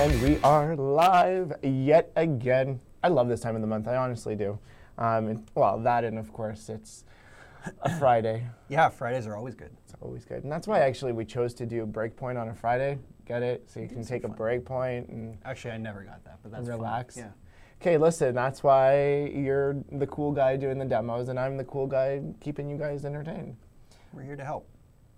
And we are live yet again. I love this time of the month. I honestly do. Well, that and of course it's a Friday. Yeah, Fridays are always good. It's always good. And that's why actually we chose to do Breakpoint on a Friday. Get it? So you can take a breakpoint and Actually, I never got that, but that's relax. Fun. Yeah. Okay, listen, that's why you're the cool guy doing the demos and I'm the cool guy keeping you guys entertained. We're here to help.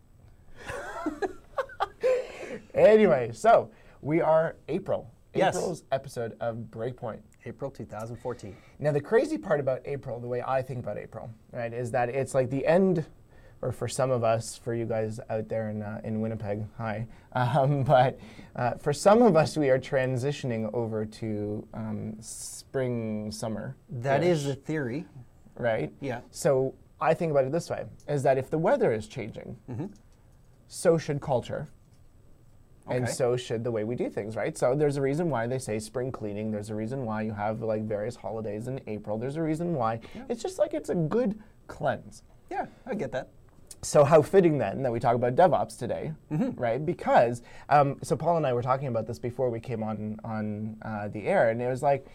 Anyway, so we are April. Yes. April's episode of Breakpoint. April 2014. Now, the crazy part about April, the way I think about April, right, is that it's like the end, or for some of us, for you guys out there in Winnipeg, hi. But for some of us, we are transitioning over to spring, summer. That is the theory. Right? Yeah. So I think about it this way, is that if the weather is changing, so should culture. And Okay. so should the way we do things, right? So there's a reason why they say spring cleaning. There's a reason why you have like various holidays in April. There's a reason why it's just like it's a good cleanse. Yeah, I get that. So how fitting then that we talk about DevOps today, right? Because, so Paul and I were talking about this before we came on the air, and it was like,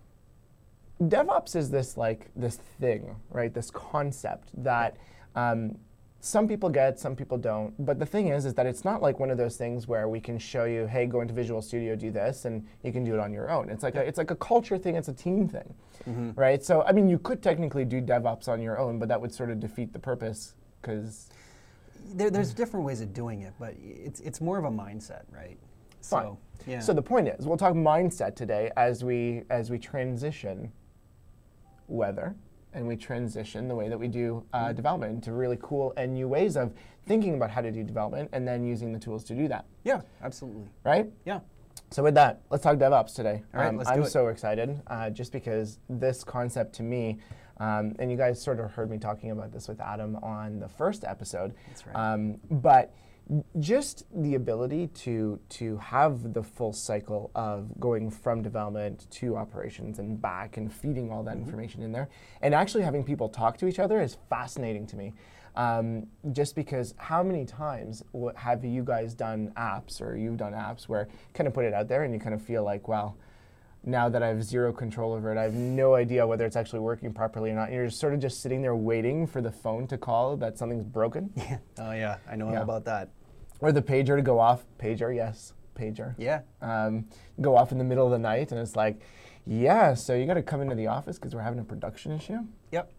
DevOps is this thing, right? This concept that some people get, some people don't. But the thing is that it's not like one of those things where we can show you, hey, go into Visual Studio, do this, and you can do it on your own. It's like a culture thing. It's a team thing, right? So I mean, you could technically do DevOps on your own, but that would sort of defeat the purpose because There's different ways of doing it, but it's more of a mindset, right? Fine. So, yeah. So the point is, we'll talk mindset today as we transition weather. And we transition the way that we do development into really cool and new ways of thinking about how to do development and then using the tools to do that. Yeah, absolutely. Right? Yeah. So with that, let's talk DevOps today. All right, let's do I'm it. so excited just because this concept to me, and you guys sort of heard me talking about this with Adam on the first episode. That's right. But just the ability to have the full cycle of going from development to operations and back and feeding all that information in there and actually having people talk to each other is fascinating to me. Just because how many times have you guys done apps or you've done apps where you kind of put it out there and you kind of feel like, well, now that I have zero control over it, I have no idea whether it's actually working properly or not. And you're sort of just sitting there waiting for the phone to call that something's broken. Yeah. Oh, yeah. I know all about that. Or the pager to go off. Pager, yes, pager. Yeah. Go off in the middle of the night, and it's like, yeah, so you got to come into the office because we're having a production issue. Yep.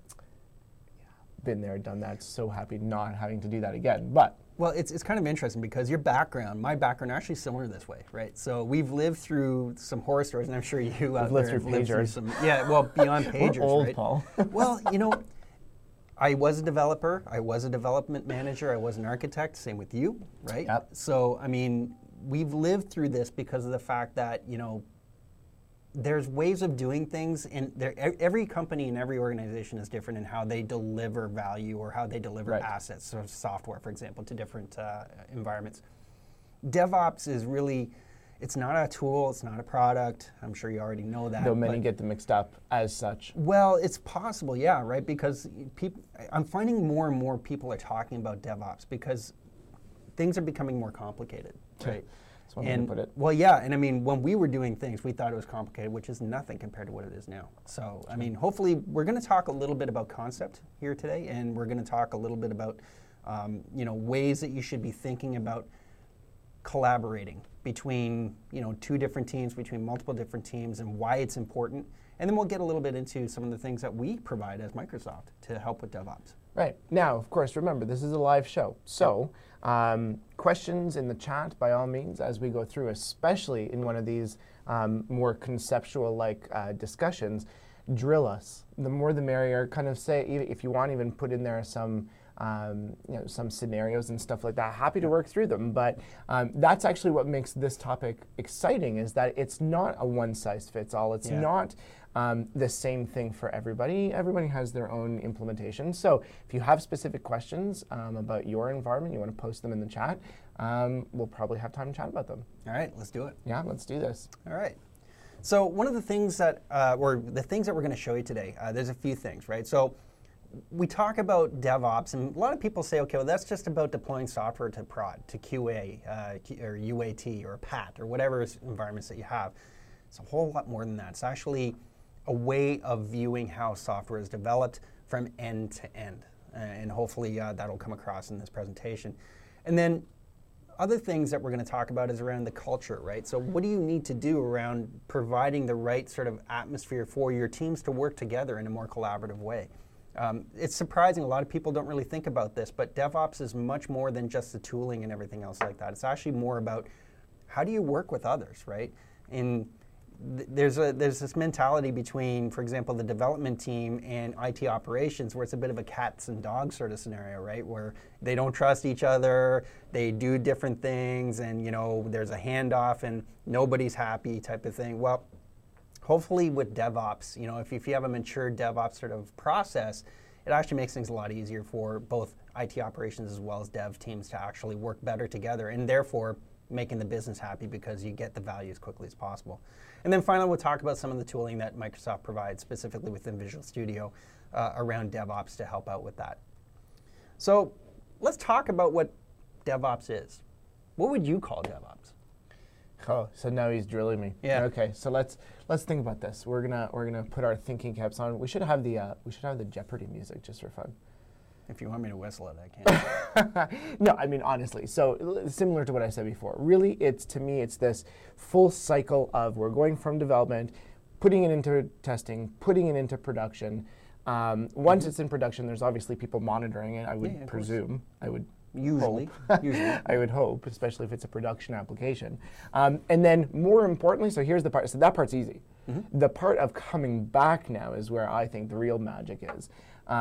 Been there, done that. So happy not having to do that again. But Well, it's kind of interesting because your background, my background, are actually similar this way, right? So we've lived through some horror stories, and I'm sure you out lived there through have lived through pagers. some. Yeah, well, beyond pagers, we're old, right? Paul. Well, you know, I was a developer. I was a development manager. I was an architect. Same with you, right? Yep. So, I mean, we've lived through this because of the fact that, you know, there's ways of doing things, and every company and every organization is different in how they deliver value or how they deliver assets, so software, for example, to different environments. DevOps is really, it's not a tool, it's not a product. I'm sure you already know that. Though many get them mixed up as such. Well, it's possible, yeah, right? Because I'm finding more and more people are talking about DevOps because things are becoming more complicated, right? That's one way to put it. Well, yeah, and I mean, when we were doing things, we thought it was complicated, which is nothing compared to what it is now. So, I mean, hopefully, we're going to talk a little bit about concept here today, and we're going to talk a little bit about, you know, ways that you should be thinking about collaborating between, you know, two different teams, between multiple different teams, and why it's important. And then we'll get a little bit into some of the things that we provide as Microsoft to help with DevOps. Right. Now, of course, remember, this is a live show. So, questions in the chat, by all means, as we go through, especially in one of these more conceptual-like discussions, drill us. The more the merrier. Kind of say, if you want, even put in there some you know, some scenarios and stuff like that. Happy to work through them, but that's actually what makes this topic exciting, is that it's not a one-size-fits-all. It's not the same thing for everybody. Everybody has their own implementation. So if you have specific questions about your environment, you want to post them in the chat, we'll probably have time to chat about them. All right, let's do it. Yeah, let's do this. All right. So one of the things that, or the things that we're going to show you today, there's a few things, right? So we talk about DevOps, and a lot of people say, okay, well, that's just about deploying software to prod, to QA, or UAT, or PAT, or whatever environments that you have. It's a whole lot more than that. It's actually a way of viewing how software is developed from end to end. And hopefully that'll come across in this presentation. And then other things that we're going to talk about is around the culture, right? So what do you need to do around providing the right sort of atmosphere for your teams to work together in a more collaborative way? It's surprising, a lot of people don't really think about this, but DevOps is much more than just the tooling and everything else like that. It's actually more about how do you work with others, right? And there's this mentality between, for example, the development team and IT operations where it's a bit of a cats and dogs sort of scenario, right? Where they don't trust each other, they do different things, and there's a handoff and nobody's happy type of thing. Well, hopefully with DevOps, if you have a mature DevOps sort of process, it actually makes things a lot easier for both IT operations as well as dev teams to actually work better together, and therefore making the business happy because you get the value as quickly as possible. And then finally, we'll talk about some of the tooling that Microsoft provides, specifically within Visual Studio, around DevOps to help out with that. So let's talk about what DevOps is. What would you call DevOps? Oh, so now he's drilling me. Yeah. Okay, so let's think about this. We're gonna put our thinking caps on. We should have the Jeopardy music just for fun. If you want me to whistle it, I can. No, I mean, honestly, so similar to what I said before. Really, to me, it's this full cycle of we're going from development, putting it into testing, putting it into production. Once it's in production, there's obviously people monitoring it, I would presume. I would Usually. I would hope, especially if it's a production application. And then more importantly, so here's the part, so that part's easy. The part of coming back now is where I think the real magic is.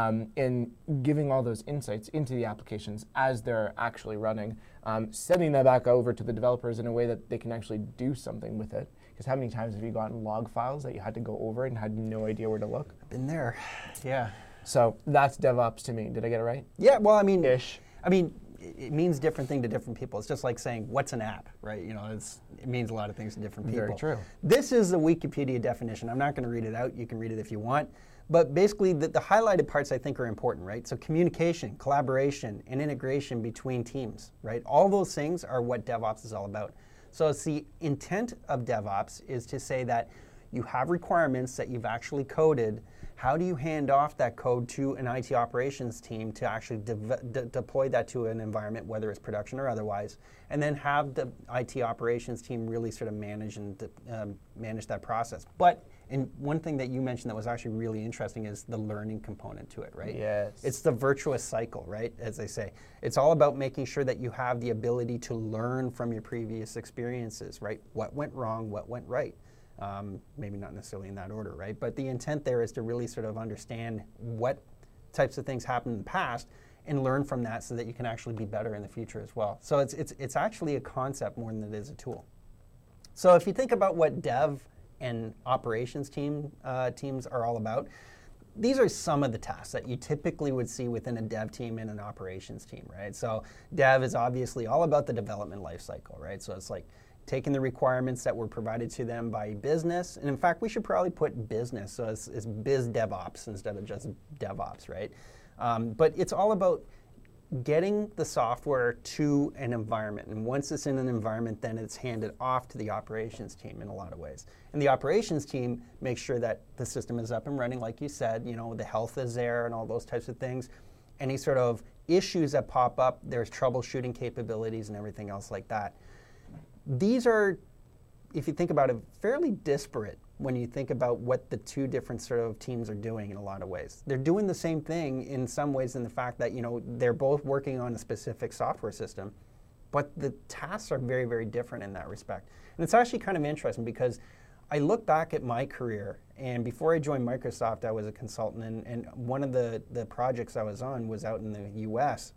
In giving all those insights into the applications as they're actually running, sending that back over to the developers in a way that they can actually do something with it. Because how many times have you gotten log files that you had to go over and had no idea where to look? Been there, yeah. So that's DevOps to me. Did I get it right? Yeah, well, I mean, Ish. It means different thing to different people. It's just like saying, what's an app, right? It means a lot of things to different people. Very true. This is the Wikipedia definition. I'm not going to read it out. You can read it if you want. But basically, the highlighted parts I think are important, right? So communication, collaboration, and integration between teams, right? All those things are what DevOps is all about. So it's the intent of DevOps is to say that you have requirements that you've actually coded. How do you hand off that code to an IT operations team to actually deploy that to an environment, whether it's production or otherwise, and then have the IT operations team really sort of manage that process. And one thing that you mentioned that was actually really interesting is the learning component to it, right? Yes. It's the virtuous cycle, right? As they say. It's all about making sure that you have the ability to learn from your previous experiences, right? What went wrong, what went right. Maybe not necessarily in that order, right? But the intent there is to really sort of understand what types of things happened in the past and learn from that so that you can actually be better in the future as well. So it's actually a concept more than it is a tool. So if you think about what dev and operations teams are all about, these are some of the tasks that you typically would see within a dev team and an operations team, right? So dev is obviously all about the development lifecycle, right? So it's like taking the requirements that were provided to them by business, and in fact, we should probably put business, so it's biz DevOps instead of just DevOps, right? But it's all about getting the software to an environment, and once it's in an environment, then it's handed off to the operations team in a lot of ways. And the operations team makes sure that the system is up and running, like you said, the health is there and all those types of things. Any sort of issues that pop up, there's troubleshooting capabilities and everything else like that. These are, if you think about it, fairly disparate when you think about what the two different sort of teams are doing in a lot of ways. They're doing the same thing in some ways in the fact that, they're both working on a specific software system, but the tasks are very, very different in that respect. And it's actually kind of interesting because I look back at my career, and before I joined Microsoft, I was a consultant, and one of the projects I was on was out in the US.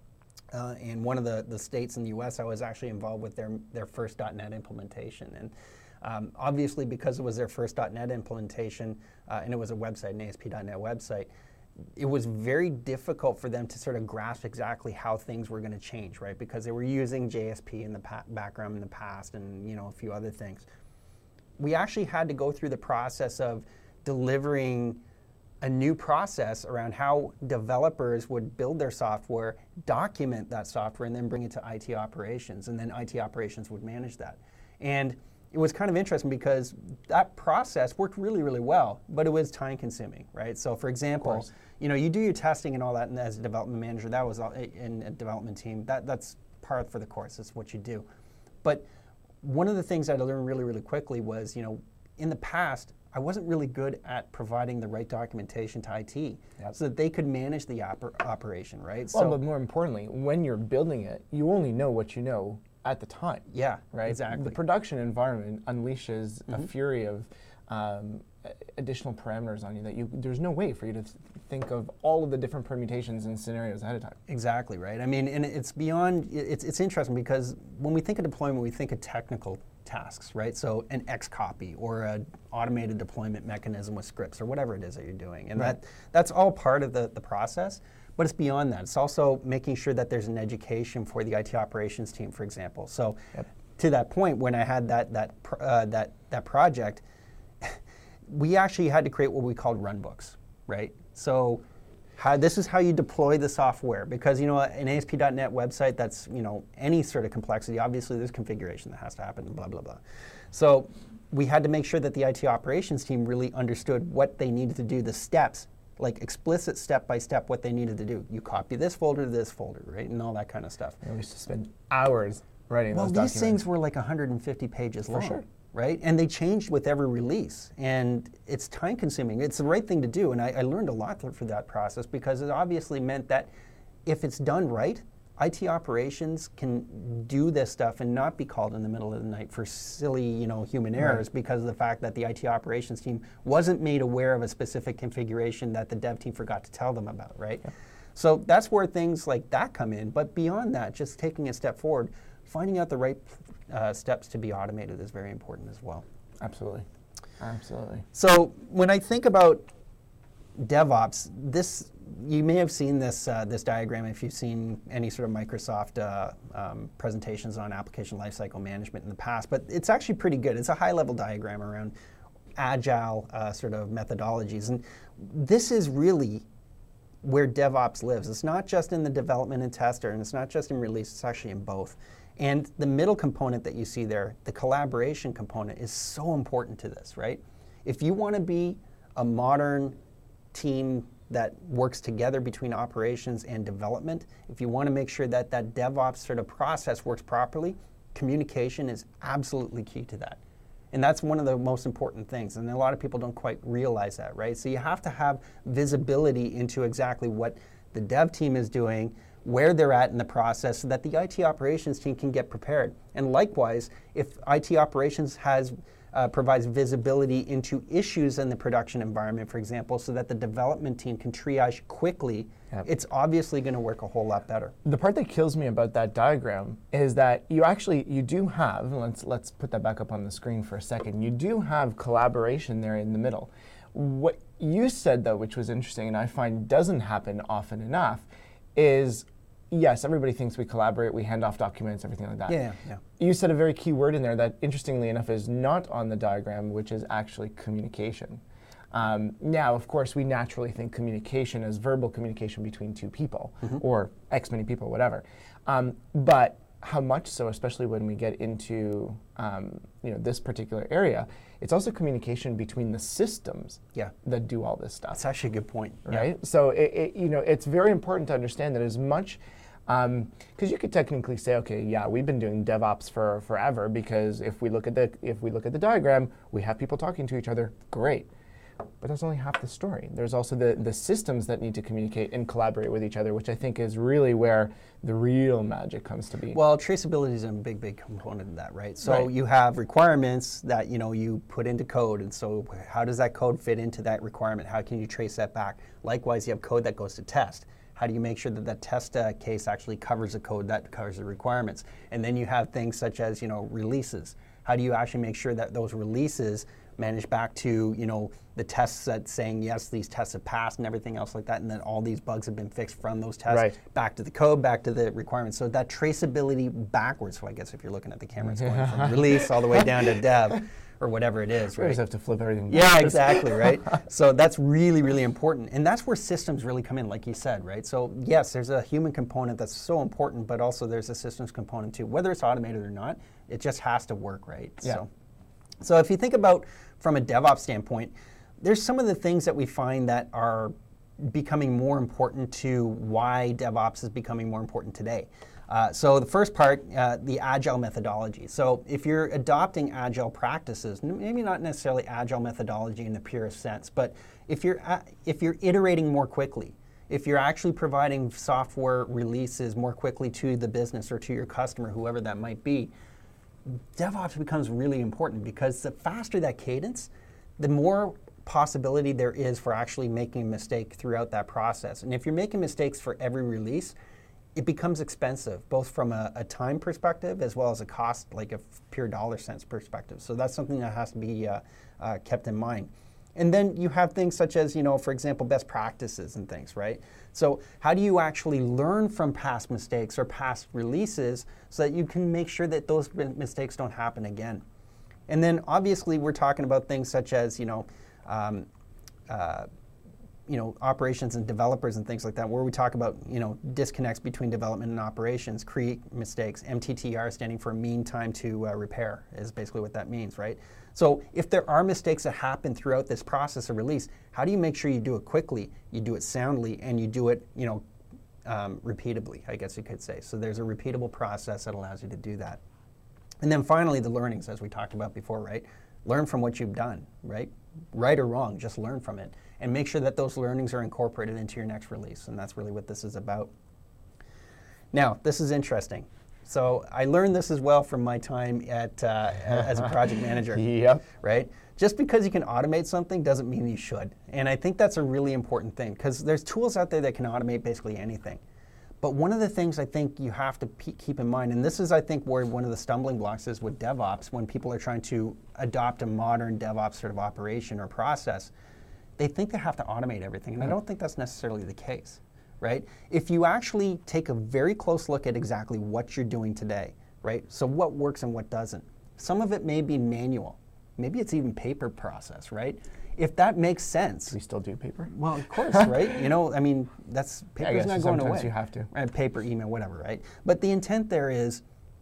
And one of the states in the US, I was actually involved with their first .NET implementation. And obviously, because it was their first .NET implementation, and it was a website, an ASP.NET website, it was very difficult for them to sort of grasp exactly how things were going to change, right? Because they were using JSP in the background in the past and a few other things. We actually had to go through the process of delivering a new process around how developers would build their software, document that software, and then bring it to IT operations, and then IT operations would manage that. And it was kind of interesting because that process worked really, really well, but it was time consuming, right? So for example, you do your testing and all that, and as a development manager, that was in a development team, that's part for the course, that's what you do. But one of the things that I learned really, really quickly was, in the past, I wasn't really good at providing the right documentation to IT so that they could manage the operation, right? Well, but more importantly, when you're building it, you only know what you know at the time. Yeah, right? Exactly. The production environment unleashes a fury of additional parameters on you that there's no way for you to think of all of the different permutations and scenarios ahead of time. Exactly, right? I mean, and it's beyond, it's interesting because when we think of deployment, we think of technical tasks, right? So an Xcopy or an automated deployment mechanism with scripts or whatever it is that you're doing. And that's all part of the process, but it's beyond that. It's also making sure that there's an education for the IT operations team, for example. So to that point, when I had that project, we actually had to create what we called runbooks, right? So this is how you deploy the software, because an ASP.NET website that's any sort of complexity, obviously there's configuration that has to happen, blah blah blah. So we had to make sure that the IT operations team really understood what they needed to do, the steps, like explicit step by step what they needed to do. You copy this folder to this folder, right, and all that kind of stuff. We used to spend hours writing those documents. These things were like 150 pages long. For sure. Right? And they changed with every release. And it's time consuming. It's the right thing to do. And I learned a lot for that process because it obviously meant that if it's done right, IT operations can do this stuff and not be called in the middle of the night for silly, human errors because of the fact that the IT operations team wasn't made aware of a specific configuration that the dev team forgot to tell them about, right? Yeah. So that's where things like that come in. But beyond that, just taking a step forward, finding out the right steps to be automated is very important as well. Absolutely. Absolutely. So when I think about DevOps, you may have seen this diagram if you've seen any sort of Microsoft presentations on application lifecycle management in the past, but it's actually pretty good. It's a high-level diagram around agile sort of methodologies, and this is really where DevOps lives. It's not just in the development and tester, and it's not just in release, it's actually in both. And the middle component that you see there, the collaboration component, is so important to this, right? If you want to be a modern team that works together between operations and development, if you want to make sure that that DevOps sort of process works properly, communication is absolutely key to that. And that's one of the most important things. And a lot of people don't quite realize that, right? So you have to have visibility into exactly what the dev team is doing, where they're at in the process, so that the IT operations team can get prepared. And likewise, if IT operations provides visibility into issues in the production environment, for example, so that the development team can triage quickly, it's obviously going to work a whole lot better. The part that kills me about that diagram is that you do have, let's put that back up on the screen for a second, you do have collaboration there in the middle. What you said, though, which was interesting and I find doesn't happen often enough, is yes, everybody thinks we collaborate, we hand off documents, everything like that. Yeah. You said a very key word in there that, interestingly enough, is not on the diagram, which is actually communication. Now, of course, we naturally think communication as verbal communication between two people, or X many people, whatever. But how much so, especially when we get into this particular area, it's also communication between the systems that do all this stuff. That's actually a good point, right? So it's very important to understand that as much, because you could technically say, okay, yeah, we've been doing DevOps for forever, because if we look at the diagram, we have people talking to each other, great. But that's only half the story. There's also the systems that need to communicate and collaborate with each other, which I think is really where the real magic comes to be. Well, traceability is a big component of that, right? So you have requirements that you put into code, and so how does that code fit into that requirement? How can you trace that back? Likewise, you have code that goes to test. How do you make sure that that test case actually covers the code that covers the requirements? And then you have things such as releases. How do you actually make sure that those releases manage back to the tests that saying yes, these tests have passed and everything else like that, and then all these bugs have been fixed from those tests back to the code, back to the requirements. So that traceability backwards. So I guess if you're looking at the camera, it's going from release all the way down to dev, or whatever it is, We right? just have to flip everything. Yeah, backwards. exactly, right? So that's really, really important. And that's where systems really come in, like you said, right? So yes, there's a human component that's so important, but also there's a systems component too. Whether it's automated or not, it just has to work, right? Yeah. So if you think about from a DevOps standpoint, there's some of the things that we find that are becoming more important to why DevOps is becoming more important today. So the first part, the agile methodology. So if you're adopting agile practices, maybe not necessarily agile methodology in the purest sense, but if you're iterating more quickly, if you're actually providing software releases more quickly to the business or to your customer, whoever that might be, DevOps becomes really important because the faster that cadence, the more possibility there is for actually making a mistake throughout that process. And if you're making mistakes for every release, it becomes expensive, both from a time perspective as well as a cost, like a pure dollar cents perspective. So that's something that has to be kept in mind. And then you have things such as, for example, best practices and things, right? So how do you actually learn from past mistakes or past releases so that you can make sure that those mistakes don't happen again? And then obviously we're talking about things such as, operations and developers and things like that, where we talk about, disconnects between development and operations, create mistakes. MTTR standing for mean time to repair is basically what that means, right? So if there are mistakes that happen throughout this process of release, how do you make sure you do it quickly, you do it soundly, and you do it, repeatably, I guess you could say. So there's a repeatable process that allows you to do that. And then finally, the learnings, as we talked about before, right? Learn from what you've done, right? Right or wrong, just learn from it. And make sure that those learnings are incorporated into your next release. And that's really what this is about. Now, this is interesting. So I learned this as well from my time as a project manager. Yep. Right? Just because you can automate something doesn't mean you should. And I think that's a really important thing because there's tools out there that can automate basically anything. But one of the things I think you have to keep in mind, and this is I think where one of the stumbling blocks is with DevOps, when people are trying to adopt a modern DevOps sort of operation or process, they think they have to automate everything. And I don't think that's necessarily the case, right? If you actually take a very close look at exactly what you're doing today, right? So what works and what doesn't. Some of it may be manual. Maybe it's even paper process, right? If that makes sense. We still do paper? Well, of course, right? That's paper's not going away. Sometimes you have to. Right? Paper, email, whatever, right? But the intent there is,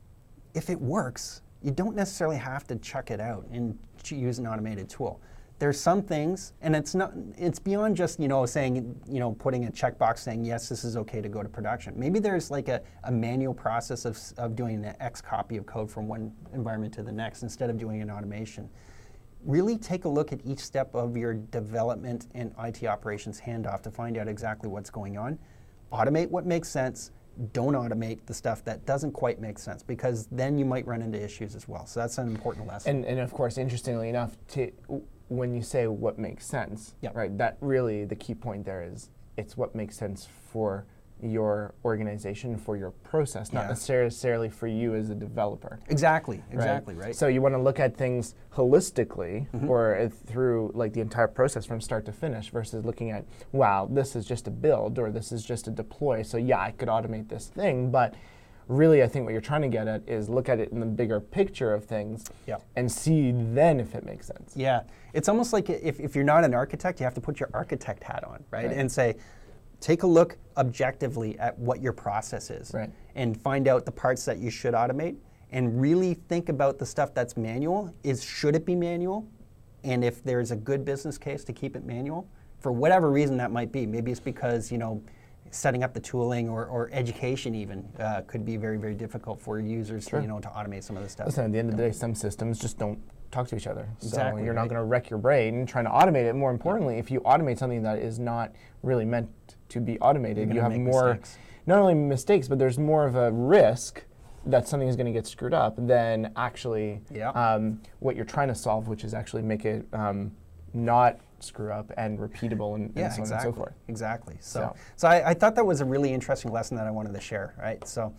if it works, you don't necessarily have to chuck it out and use an automated tool. There's some things, and it's beyond just, saying, putting a checkbox saying, yes, this is okay to go to production. Maybe there's like a manual process of doing an X copy of code from one environment to the next instead of doing an automation. Really take a look at each step of your development and IT operations handoff to find out exactly what's going on. Automate what makes sense. Don't automate the stuff that doesn't quite make sense because then you might run into issues as well. So that's an important lesson. And of course, interestingly enough, when you say what makes sense, Yep. right, that really the key point there is it's what makes sense for your organization, for your process, not necessarily for you as a developer. Exactly, right? So you want to look at things holistically or through like the entire process from start to finish versus looking at, wow, this is just a build or this is just a deploy. So yeah, I could automate this thing, but really I think what you're trying to get at is look at it in the bigger picture of things and see then if it makes sense. Yeah, it's almost like if you're not an architect, you have to put your architect hat on, right? And say, take a look objectively at what your process is and find out the parts that you should automate and really think about the stuff that's manual. Should it be manual? And if there's a good business case to keep it manual, for whatever reason that might be, maybe it's because, setting up the tooling or education even could be very, very difficult for users to automate some of the stuff. Listen, at the end of the day, some systems just don't talk to each other. Exactly, so you're not going to wreck your brain trying to automate it. More importantly, if you automate something that is not really meant to be automated, you have more, not only mistakes, but there's more of a risk that something is going to get screwed up than actually what you're trying to solve, which is actually make it not screw up and repeatable and so on and so forth. Exactly. So I thought that was a really interesting lesson that I wanted to share, right? So,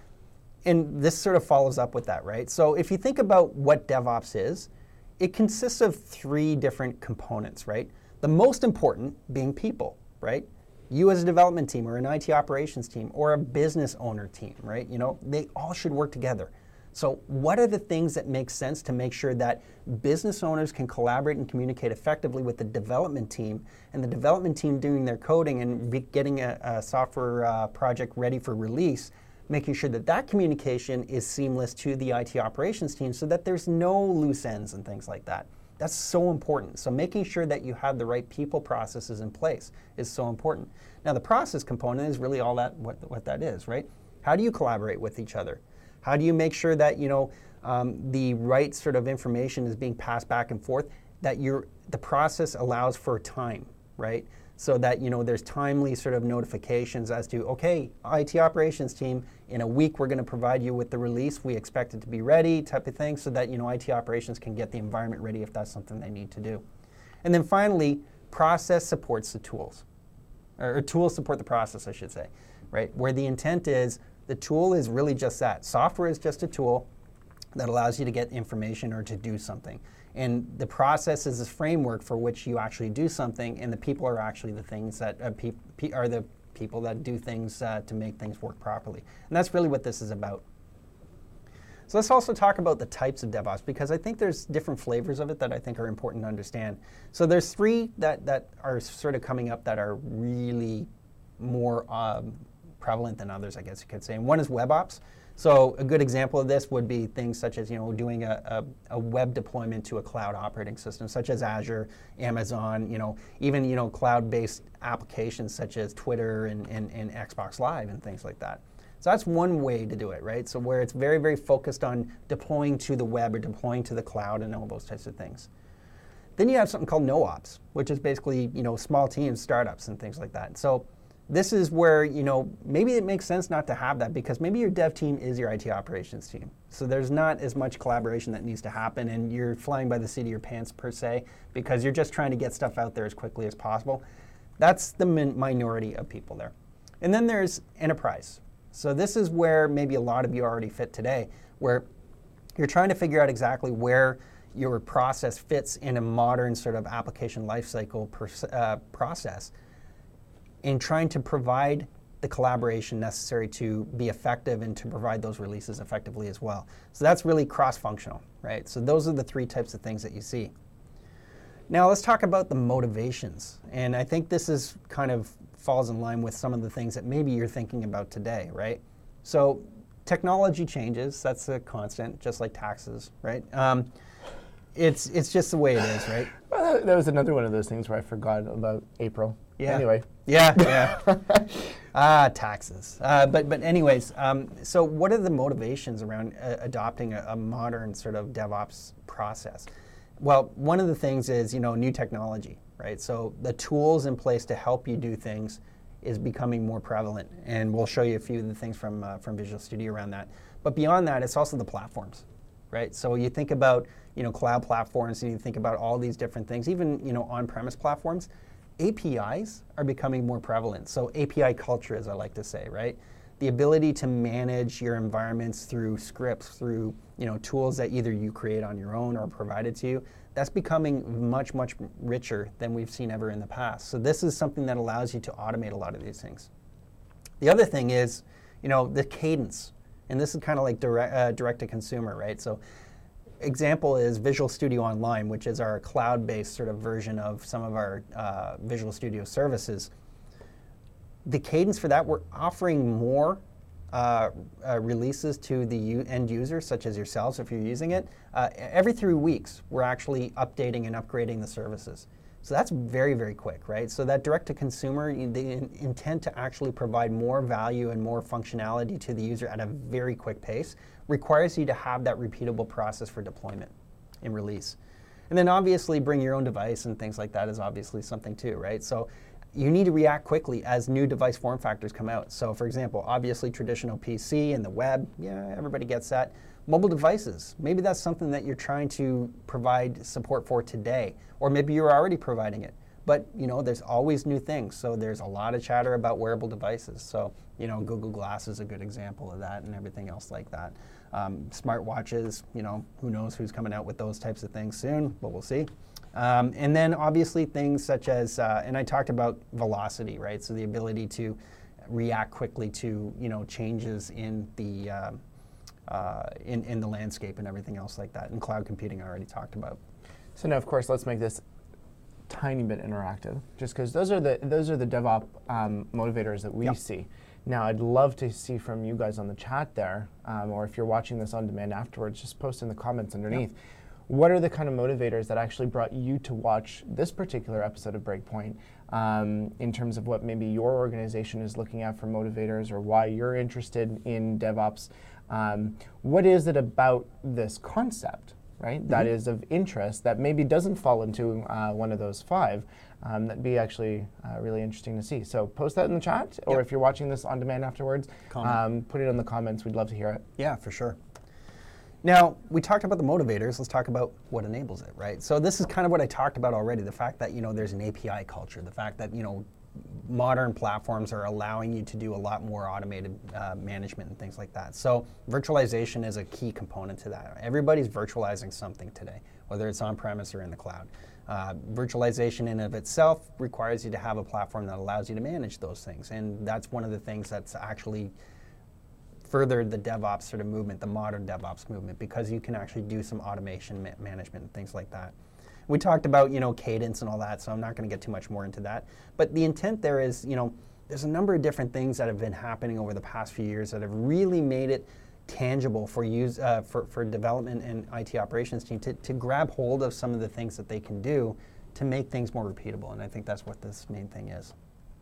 and this sort of follows up with that, right? So if you think about what DevOps is, it consists of 3 different components, right? The most important being people, right? You as a development team or an IT operations team or a business owner team, right? They all should work together. So what are the things that make sense to make sure that business owners can collaborate and communicate effectively with the development team, and the development team doing their coding and getting a software project ready for release, making sure that that communication is seamless to the IT operations team so that there's no loose ends and things like that. That's so important. So making sure that you have the right people processes in place is so important. Now the process component is really all that what that is, right? How do you collaborate with each other? How do you make sure that the right sort of information is being passed back and forth, that the process allows for time, right? So that there's timely sort of notifications as to, okay, IT operations team, in a week we're going to provide you with the release. We expect it to be ready, type of thing, so that IT operations can get the environment ready if that's something they need to do. And then finally, process supports the tools, or tools support the process, I should say, right? Where the intent is, the tool is really just that. Software is just a tool that allows you to get information or to do something. And the process is this framework for which you actually do something, and the people are actually the things that are the people that do things to make things work properly. And that's really what this is about. So let's also talk about the types of DevOps, because I think there's different flavors of it that I think are important to understand. So there's three that are sort of coming up that are really more prevalent than others, I guess you could say. And one is WebOps. So a good example of this would be things such as doing a web deployment to a cloud operating system, such as Azure, Amazon, even cloud-based applications such as Twitter and Xbox Live and things like that. So that's one way to do it, right? So where it's very, very focused on deploying to the web or deploying to the cloud and all those types of things. Then you have something called NoOps, which is basically small teams, startups, and things like that. So this is where, maybe it makes sense not to have that, because maybe your dev team is your IT operations team. So there's not as much collaboration that needs to happen, and you're flying by the seat of your pants per se, because you're just trying to get stuff out there as quickly as possible. That's the minority of people there. And then there's enterprise. So this is where maybe a lot of you already fit today, where you're trying to figure out exactly where your process fits in a modern sort of application lifecycle process, in trying to provide the collaboration necessary to be effective and to provide those releases effectively as well. So that's really cross-functional, right? So those are the three types of things that you see. Now let's talk about the motivations. And I think this is kind of falls in line with some of the things that maybe you're thinking about today, right? So technology changes, that's a constant, just like taxes, right? It's just the way it is, right? Well, that was another one of those things where I forgot about April. Yeah. Anyway. Yeah. Taxes. But anyways, so what are the motivations around adopting a modern sort of DevOps process? Well, one of the things is, new technology, right? So the tools in place to help you do things is becoming more prevalent. And we'll show you a few of the things from Visual Studio around that. But beyond that, it's also the platforms, right? So you think about, cloud platforms, and you think about all these different things, even, on-premise platforms. APIs are becoming more prevalent. So API culture, as I like to say, right? The ability to manage your environments through scripts, through tools that either you create on your own or provided to you, that's becoming much, much richer than we've seen ever in the past. So this is something that allows you to automate a lot of these things. The other thing is, the cadence. And this is kind of like direct to consumer, right? So example is Visual Studio Online, which is our cloud-based sort of version of some of our Visual Studio services. The cadence for that, we're offering more releases to the end user, such as yourselves if you're using it. Every 3 weeks, we're actually updating and upgrading the services. So that's very, very quick, right? So that direct-to-consumer, the intent to actually provide more value and more functionality to the user at a very quick pace requires you to have that repeatable process for deployment and release. And then obviously bring your own device and things like that is obviously something too, right? So you need to react quickly as new device form factors come out. So for example, obviously traditional PC and the web, yeah, everybody gets that. Mobile devices, maybe that's something that you're trying to provide support for today, or maybe you're already providing it. But there's always new things. So there's a lot of chatter about wearable devices. So Google Glass is a good example of that, and everything else like that. Smartwatches, who knows who's coming out with those types of things soon, but we'll see. And then obviously things such as, and I talked about velocity, right? So the ability to react quickly to changes in the in the landscape and everything else like that. And cloud computing I already talked about. So now, of course, let's make this tiny bit interactive, just because those are the DevOps motivators that we see. Now, I'd love to see from you guys on the chat there, or if you're watching this on demand afterwards, just post in the comments underneath. What are the kind of motivators that actually brought you to watch this particular episode of Breakpoint, in terms of what maybe your organization is looking at for motivators, or why you're interested in DevOps? What is it about this concept, right, that is of interest that maybe doesn't fall into one of those five? That'd be actually really interesting to see. So post that in the chat, or if you're watching this on demand afterwards, put it in the comments. We'd love to hear it. Yeah, for sure. Now, we talked about the motivators. Let's talk about what enables it, right? So this is kind of what I talked about already, the fact that, there's an API culture, the fact that, modern platforms are allowing you to do a lot more automated management and things like that. So virtualization is a key component to that. Everybody's virtualizing something today, whether it's on-premise or in the cloud. Virtualization in and of itself requires you to have a platform that allows you to manage those things. And that's one of the things that's actually furthered the DevOps sort of movement, the modern DevOps movement, because you can actually do some automation management and things like that. We talked about, cadence and all that, so I'm not going to get too much more into that. But the intent there is, there's a number of different things that have been happening over the past few years that have really made it tangible for for development and IT operations team to grab hold of some of the things that they can do to make things more repeatable. And I think that's what this main thing is.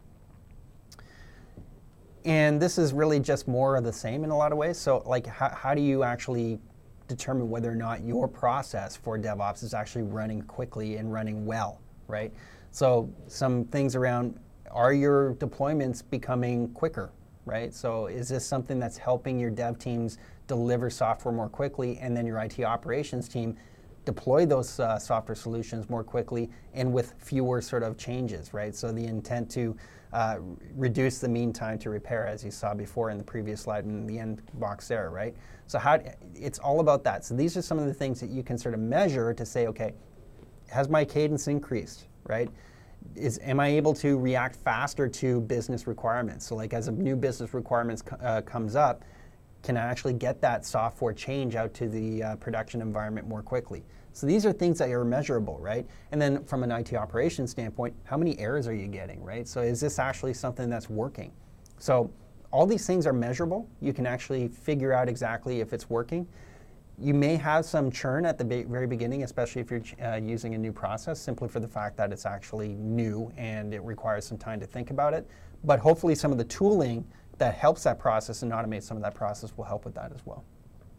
And this is really just more of the same in a lot of ways. So like, how do you actually determine whether or not your process for DevOps is actually running quickly and running well, right? So some things around, are your deployments becoming quicker, right? So is this something that's helping your dev teams deliver software more quickly, and then your IT operations team deploy those software solutions more quickly and with fewer sort of changes, right? So the intent to reduce the mean time to repair, as you saw before in the previous slide in the end box there, right? So it's all about that. So these are some of the things that you can sort of measure to say, okay, has my cadence increased, right? Am I able to react faster to business requirements? So like as a new business requirements comes up, can I actually get that software change out to the production environment more quickly? So these are things that are measurable, right? And then from an IT operations standpoint, how many errors are you getting, right? So is this actually something that's working? So all these things are measurable. You can actually figure out exactly if it's working. You may have some churn at the very beginning, especially if you're using a new process, simply for the fact that it's actually new and it requires some time to think about it. But hopefully some of the tooling that helps that process and automates some of that process will help with that as well.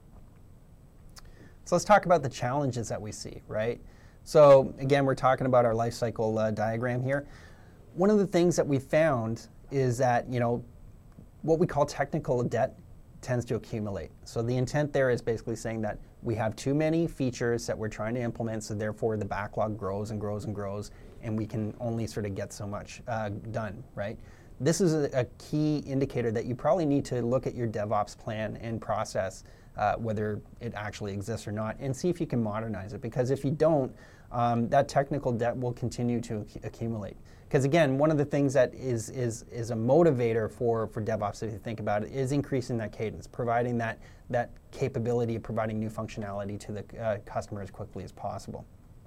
So let's talk about the challenges that we see, right? So again, we're talking about our life cycle diagram here. One of the things that we found is that, what we call technical debt tends to accumulate. So the intent there is basically saying that we have too many features that we're trying to implement, so therefore the backlog grows and grows and grows, and we can only sort of get so much done, right? This is a key indicator that you probably need to look at your DevOps plan and process, whether it actually exists or not, and see if you can modernize it. Because if you don't, that technical debt will continue to accumulate. Because again, one of the things that is a motivator for DevOps, if you think about it, is increasing that cadence, providing that capability of providing new functionality to the customer as quickly as possible.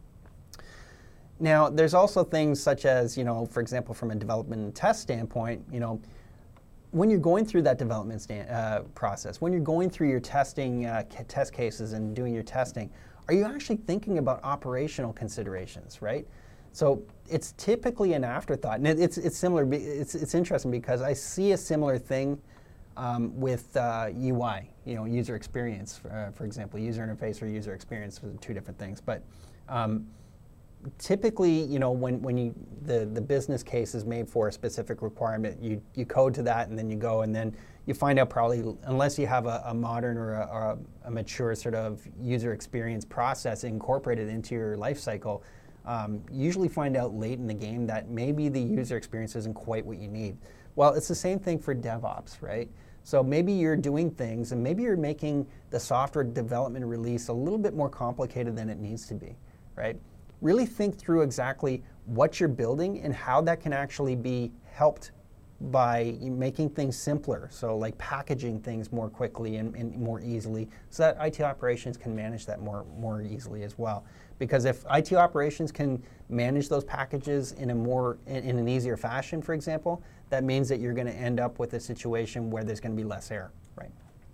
Now, there's also things such as, for example, from a development and test standpoint, when you're going through that development process, when you're going through your testing test cases and doing your testing, are you actually thinking about operational considerations, right? So it's typically an afterthought, and it's similar. It's interesting because I see a similar thing with UI, user experience, for example, user interface or user experience are two different things, but. Typically, when the business case is made for a specific requirement, you code to that, and then you go, and then you find out probably, unless you have a modern or a mature sort of user experience process incorporated into your life cycle, you usually find out late in the game that maybe the user experience isn't quite what you need. Well, it's the same thing for DevOps, right? So maybe you're doing things, and maybe you're making the software development release a little bit more complicated than it needs to be, right? Really think through exactly what you're building and how that can actually be helped by making things simpler, so like packaging things more quickly and more easily, so that IT operations can manage that more easily as well. Because if IT operations can manage those packages in an easier fashion, for example, that means that you're going to end up with a situation where there's going to be less error, right?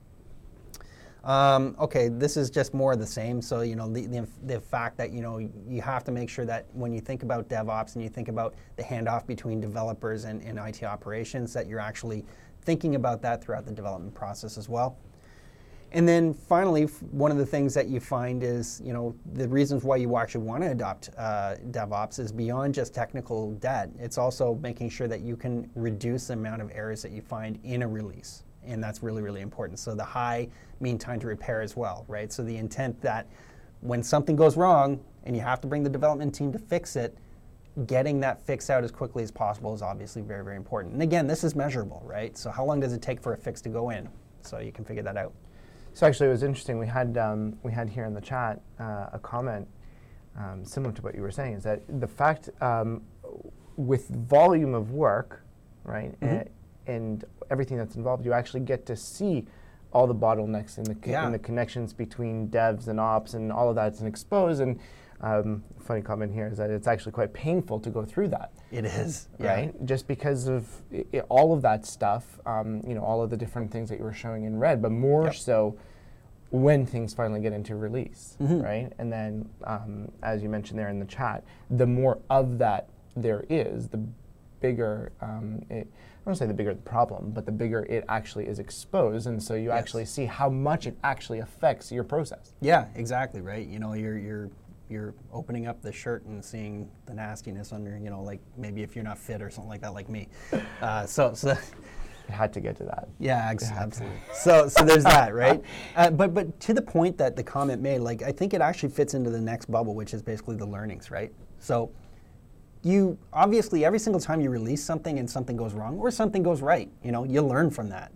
Okay, this is just more of the same. So, the fact that, you have to make sure that when you think about DevOps and you think about the handoff between developers and IT operations, that you're actually thinking about that throughout the development process as well. And then finally, one of the things that you find is, the reasons why you actually want to adopt DevOps is beyond just technical debt. It's also making sure that you can reduce the amount of errors that you find in a release. And that's really, really important. So the high mean time to repair as well, right? So the intent that when something goes wrong and you have to bring the development team to fix it, getting that fix out as quickly as possible is obviously very, very important. And again, this is measurable, right? So how long does it take for a fix to go in? So you can figure that out. So actually, it was interesting. We had here in the chat a comment similar to what you were saying. Is that the fact with volume of work, right, and everything that's involved, you actually get to see all the bottlenecks in the connections between devs and ops, and all of that's exposed. And funny comment here is that it's actually quite painful to go through that. It is, right? Yeah. Just because of all of that stuff, all of the different things that you were showing in red, but more so when things finally get into release, right? And then, as you mentioned there in the chat, the more of that there is, the bigger, I don't want to say the bigger the problem, but the bigger it actually is exposed, and so you actually see how much it actually affects your process. Yeah, exactly, right? You're opening up the shirt and seeing the nastiness under, like maybe if you're not fit or something like that, like me. So I had to get to that. Yeah, absolutely. So there's that, right? But to the point that the comment made, like I think it actually fits into the next bubble, which is basically the learnings, right? So you obviously every single time you release something and something goes wrong or something goes right, you learn from that.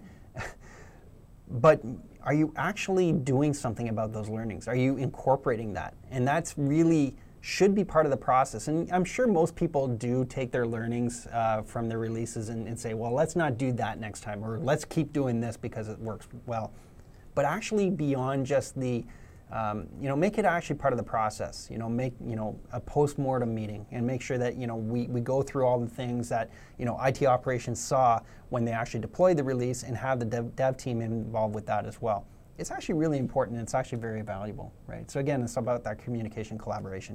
But are you actually doing something about those learnings? Are you incorporating that? And that's really should be part of the process. And I'm sure most people do take their learnings from their releases and say, well, let's not do that next time, or let's keep doing this because it works well. But actually beyond just the, make it actually part of the process. Make, a post-mortem meeting and make sure that, we go through all the things that, IT operations saw when they actually deployed the release and have the dev team involved with that as well. It's actually really important, and it's actually very valuable, right? So again, it's about that communication collaboration.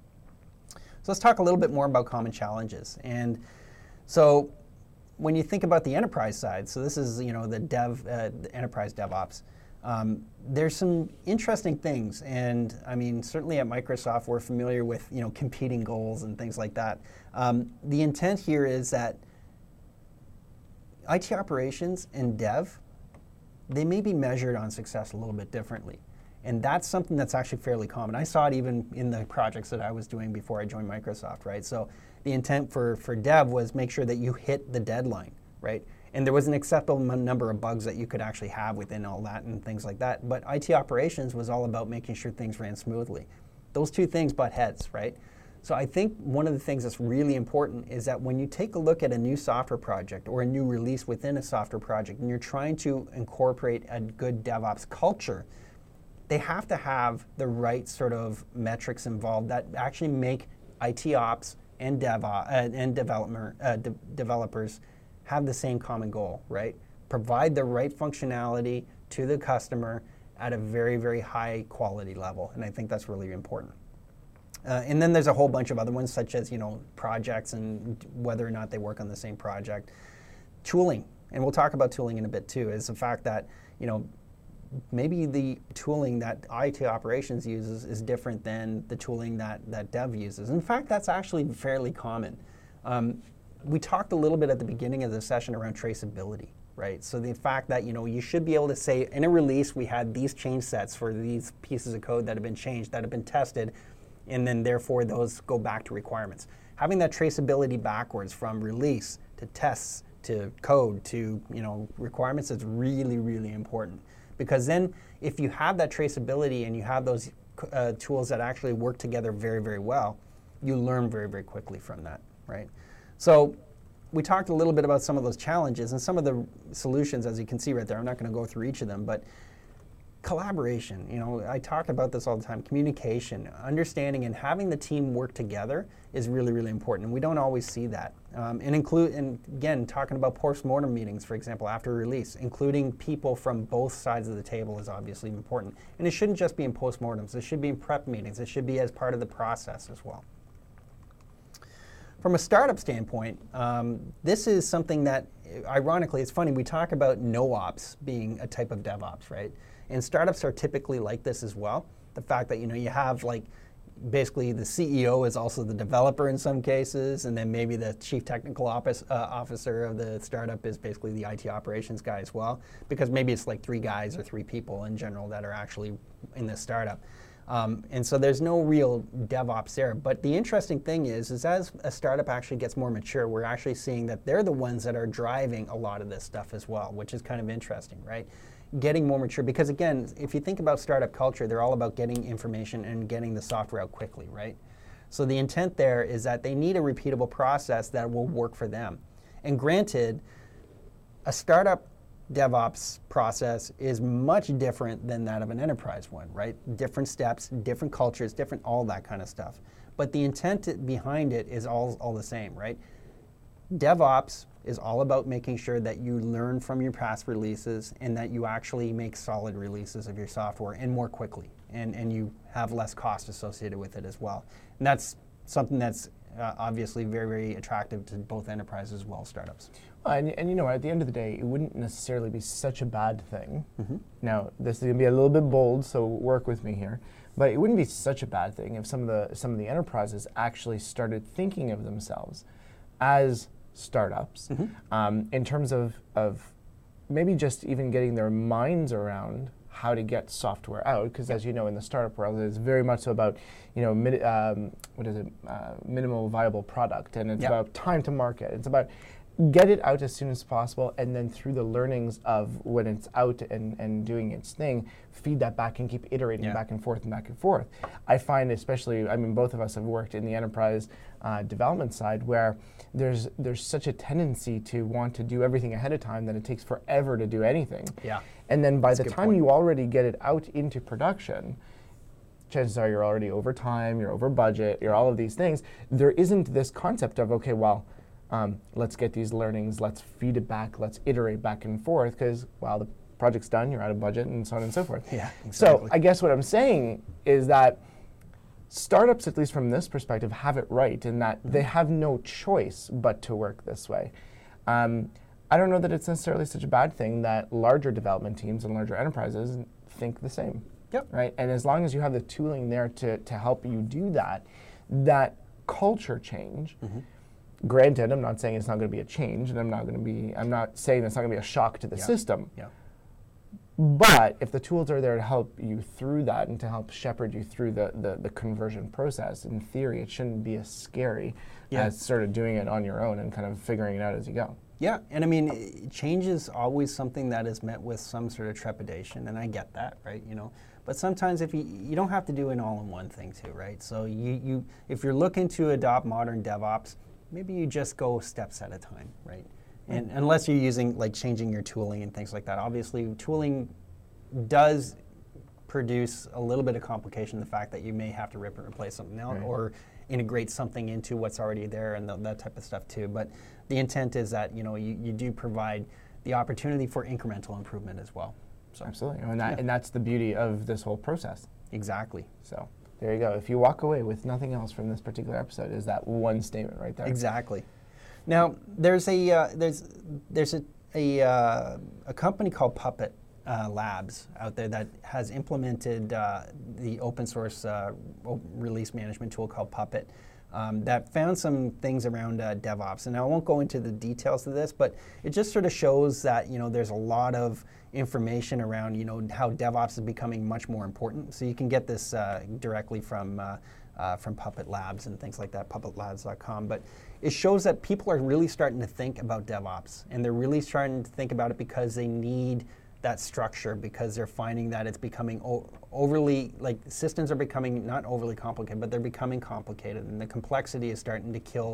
So let's talk a little bit more about common challenges. And so when you think about the enterprise side, so this is, the enterprise DevOps, there's some interesting things. And I mean, certainly at Microsoft, we're familiar with, competing goals and things like that. The intent here is that IT operations and dev, they may be measured on success a little bit differently. And that's something that's actually fairly common. I saw it even in the projects that I was doing before I joined Microsoft, right? So the intent for dev was make sure that you hit the deadline, right? And there was an acceptable number of bugs that you could actually have within all that and things like that. But IT operations was all about making sure things ran smoothly. Those two things butt heads, right? So I think one of the things that's really important is that when you take a look at a new software project or a new release within a software project and you're trying to incorporate a good DevOps culture, they have to have the right sort of metrics involved that actually make IT ops and developers have the same common goal, right? Provide the right functionality to the customer at a very, very high quality level, and I think that's really important. And then there's a whole bunch of other ones, such as projects and whether or not they work on the same project. Tooling, and we'll talk about tooling in a bit too, is the fact that maybe the tooling that IT operations uses is different than the tooling that dev uses. In fact, that's actually fairly common. We talked a little bit at the beginning of the session around traceability, right? So the fact that you should be able to say in a release we had these change sets for these pieces of code that have been changed, that have been tested, and then therefore those go back to requirements. Having that traceability backwards from release to tests to code to requirements is really, really important. Because then if you have that traceability and you have those tools that actually work together very, very well, you learn very, very quickly from that, right? So we talked a little bit about some of those challenges and some of the solutions, as you can see right there. I'm not going to go through each of them, but collaboration, I talk about this all the time. Communication, understanding, and having the team work together is really, really important. And we don't always see that. And again, talking about post-mortem meetings, for example, after release, including people from both sides of the table is obviously important. And it shouldn't just be in post-mortems. It should be in prep meetings. It should be as part of the process as well. From a startup standpoint, this is something that, ironically, it's funny, we talk about no-ops being a type of DevOps, right? And startups are typically like this as well. The fact that, you have basically the CEO is also the developer in some cases, and then maybe the chief technical officer of the startup is basically the IT operations guy as well, because maybe it's like 3 guys or 3 people in general that are actually in the startup. And so there's no real DevOps there. But the interesting thing is as a startup actually gets more mature, we're actually seeing that they're the ones that are driving a lot of this stuff as well, which is kind of interesting, right? Getting more mature, because again, if you think about startup culture, they're all about getting information and getting the software out quickly, right? So the intent there is that they need a repeatable process that will work for them. And granted, a startup DevOps process is much different than that of an enterprise one, right? Different steps, different cultures, different all that kind of stuff. But the intent behind it is all the same, right? DevOps is all about making sure that you learn from your past releases and that you actually make solid releases of your software and more quickly, and you have less cost associated with it as well. And that's something that's obviously very, very attractive to both enterprises as well as startups. And at the end of the day, it wouldn't necessarily be such a bad thing. Mm-hmm. Now, this is going to be a little bit bold, so work with me here. But it wouldn't be such a bad thing if some of the enterprises actually started thinking of themselves as startups, mm-hmm. Mm-hmm. In terms of maybe just even getting their minds around how to get software out, because as you know, in the startup world, it's very much so about minimal viable product, and it's about time to market. It's about get it out as soon as possible, and then through the learnings of when it's out and doing its thing, feed that back and keep iterating back and forth and back and forth. I find especially, both of us have worked in the enterprise development side where there's such a tendency to want to do everything ahead of time that it takes forever to do anything. Yeah. And then by That's the time you already get it out into production, chances are you're already over time, you're over budget, you're all of these things. There isn't this concept of, okay, well, let's get these learnings, let's feed it back, let's iterate back and forth, because, well, the project's done, you're out of budget, and so on and so forth. Yeah, exactly. So I guess what I'm saying is that startups, at least from this perspective, have it right in that they have no choice but to work this way. I don't know that it's necessarily such a bad thing that larger development teams and larger enterprises think the same. Yep. Right? And as long as you have the tooling there to help you do that, that culture change. Mm-hmm. Granted, I'm not saying it's not going to be a change, and I'm not saying it's not going to be a shock to the system. Yeah. But if the tools are there to help you through that and to help shepherd you through the conversion process, in theory, it shouldn't be as scary as sort of doing it on your own and kind of figuring it out as you go. Yeah, and change is always something that is met with some sort of trepidation, and I get that, right? But sometimes if you don't have to do an all-in-one thing too, right? So you if you're looking to adopt modern DevOps, maybe you just go steps at a time, right? And unless you're using changing your tooling and things like that. Obviously, tooling does produce a little bit of complication, the fact that you may have to rip and replace something else or integrate something into what's already there and that type of stuff too. But the intent is that you do provide the opportunity for incremental improvement as well. So absolutely, and that's the beauty of this whole process. Exactly. So there you go. If you walk away with nothing else from this particular episode, is that one statement right there. Exactly. Now there's a company called Puppet Labs out there that has implemented the open source release management tool called Puppet that found some things around DevOps. And I won't go into the details of this, but it just sort of shows that there's a lot of information around how DevOps is becoming much more important. So you can get this directly from Puppet Labs and things like that, puppetlabs.com. But it shows that people are really starting to think about DevOps, and they're really starting to think about it because they need that structure, because they're finding that it's becoming overly, systems are becoming not overly complicated, but they're becoming complicated, and the complexity is starting to kill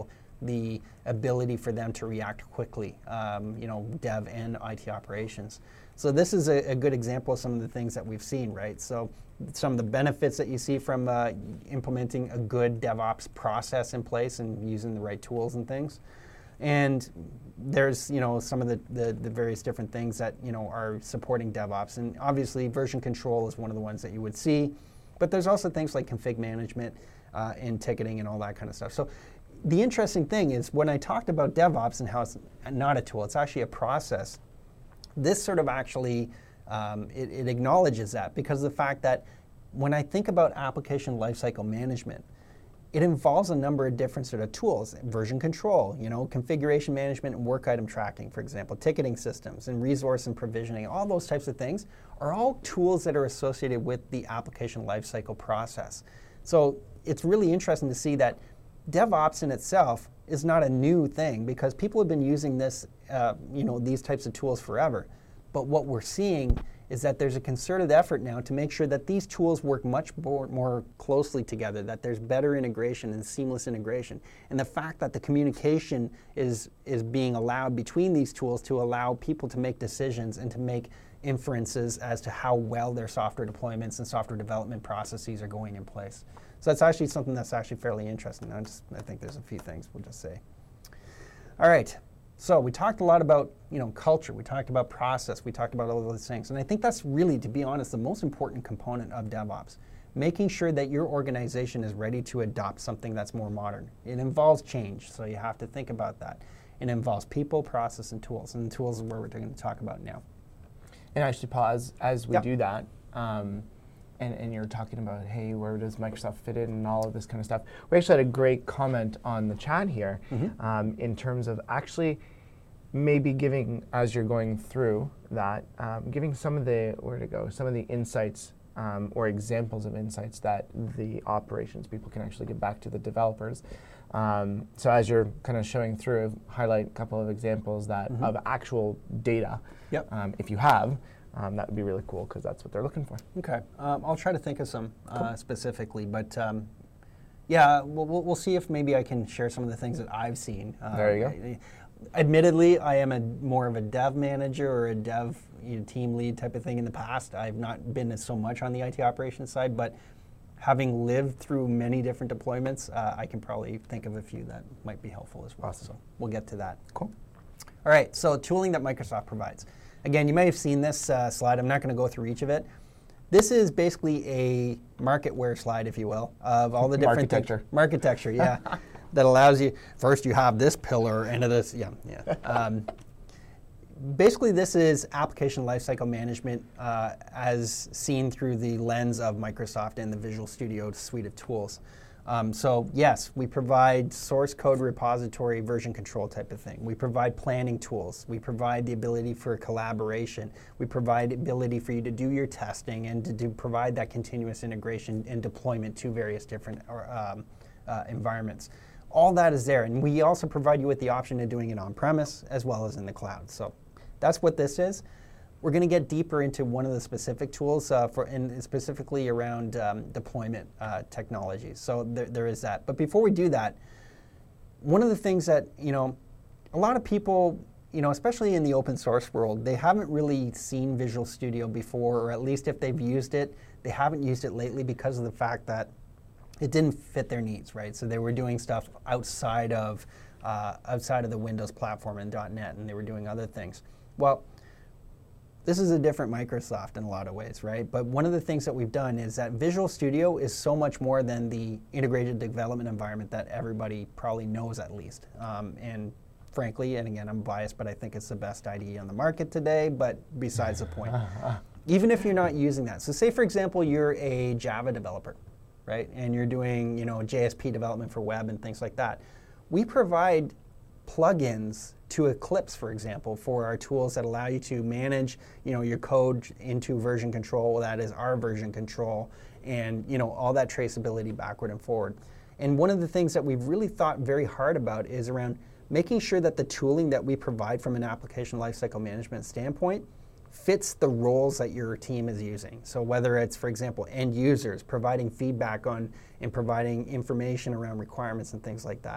the ability for them to react quickly, dev and IT operations. So this is a good example of some of the things that we've seen, right? So some of the benefits that you see from implementing a good DevOps process in place and using the right tools and things. And there's some of the various different things that are supporting DevOps, and obviously version control is one of the ones that you would see, but there's also things like config management and ticketing and all that kind of stuff. So the interesting thing is when I talked about DevOps and how it's not a tool, it's actually a process. This sort of actually it acknowledges that, because of the fact that when I think about application lifecycle management, it involves a number of different sort of tools: version control, configuration management and work item tracking, for example, ticketing systems and resource and provisioning. All those types of things are all tools that are associated with the application lifecycle process. So it's really interesting to see that DevOps in itself is not a new thing, because people have been using this, these types of tools forever. But what we're seeing is that there's a concerted effort now to make sure that these tools work much more closely together, that there's better integration and seamless integration. And the fact that the communication is being allowed between these tools to allow people to make decisions and to make inferences as to how well their software deployments and software development processes are going in place. So that's actually something that's actually fairly interesting. I think there's a few things we'll just say. All right. So we talked a lot about culture, we talked about process, we talked about all those things. And I think that's really, to be honest, the most important component of DevOps. Making sure that your organization is ready to adopt something that's more modern. It involves change, so you have to think about that. It involves people, process, and tools. And the tools is where we're going to talk about now. And actually, Paul, as we do that, and you're talking about, hey, where does Microsoft fit in and all of this kind of stuff, we actually had a great comment on the chat here in terms of actually maybe giving, as you're going through that, giving some of the, some of the insights or examples of insights that the operations people can actually give back to the developers. So as you're kind of showing through, highlight a couple of examples that of actual data, if you have, that would be really cool, because that's what they're looking for. Okay, I'll try to think of some specifically, but yeah, we'll see if maybe I can share some of the things that I've seen. There you go. Admittedly, I am more of a dev manager or a dev team lead type of thing in the past. I've not been so much on the IT operations side, but having lived through many different deployments, I can probably think of a few that might be helpful as well. Awesome. So we'll get to that. Cool. All right, so tooling that Microsoft provides. Again, you may have seen this slide. I'm not going to go through each of it. This is basically a marketware slide, if you will, of all the different Marketecture, yeah. That allows you, first you have this pillar and this, basically this is application lifecycle management as seen through the lens of Microsoft and the Visual Studio suite of tools. So yes, we provide source code repository version control type of thing. We provide planning tools. We provide the ability for collaboration. We provide the ability for you to do your testing and to provide that continuous integration and deployment to various different environments. All that is there, and we also provide you with the option of doing it on-premise as well as in the cloud. So that's what this is. We're going to get deeper into one of the specific tools and specifically around deployment technologies. So there is that. But before we do that, one of the things that a lot of people, especially in the open source world, they haven't really seen Visual Studio before, or at least if they've used it, they haven't used it lately because of the fact that it didn't fit their needs, right? So they were doing stuff outside of the Windows platform and .NET, and they were doing other things. Well, this is a different Microsoft in a lot of ways, right? But one of the things that we've done is that Visual Studio is so much more than the integrated development environment that everybody probably knows, at least. And frankly, and again, I'm biased, but I think it's the best IDE on the market today, but besides the point. Even if you're not using that. So say, for example, you're a Java developer, right? And you're doing, JSP development for web and things like that. We provide plugins to Eclipse, for example, for our tools that allow you to manage, your code into version control. That is our version control, and all that traceability backward and forward. And one of the things that we've really thought very hard about is around making sure that the tooling that we provide from an application lifecycle management standpoint fits the roles that your team is using. So whether it's, for example, end users, providing feedback on and providing information around requirements and things like that.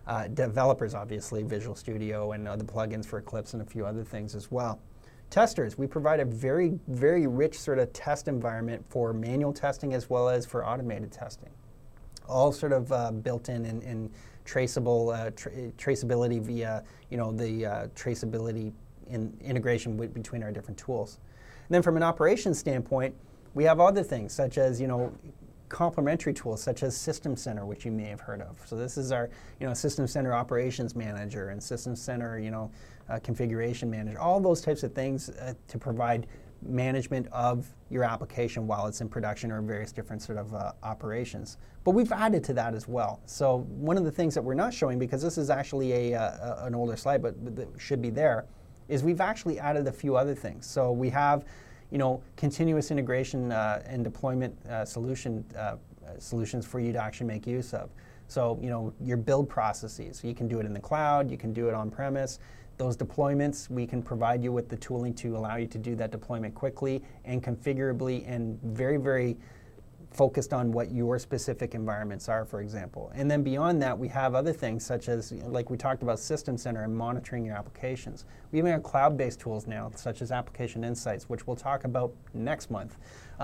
Developers, obviously, Visual Studio and other plugins for Eclipse and a few other things as well. Testers, we provide a very, very rich sort of test environment for manual testing as well as for automated testing. All sort of built in traceable traceability via the traceability integration between our different tools. And then from an operations standpoint, we have other things such as complementary tools such as System Center, which you may have heard of. So this is our System Center Operations Manager and System Center Configuration Manager. All those types of things to provide management of your application while it's in production or various different sort of operations. But we've added to that as well. So one of the things that we're not showing, because this is actually an older slide, but that should be there, is we've actually added a few other things. So we have continuous integration and deployment solutions for you to actually make use of. So, your build processes, you can do it in the cloud, you can do it on premise. Those deployments, we can provide you with the tooling to allow you to do that deployment quickly and configurably and very, very focused on what your specific environments are, for example. And then beyond that, we have other things such as, like we talked about System Center and monitoring your applications. We even have cloud-based tools now, such as Application Insights, which we'll talk about next month.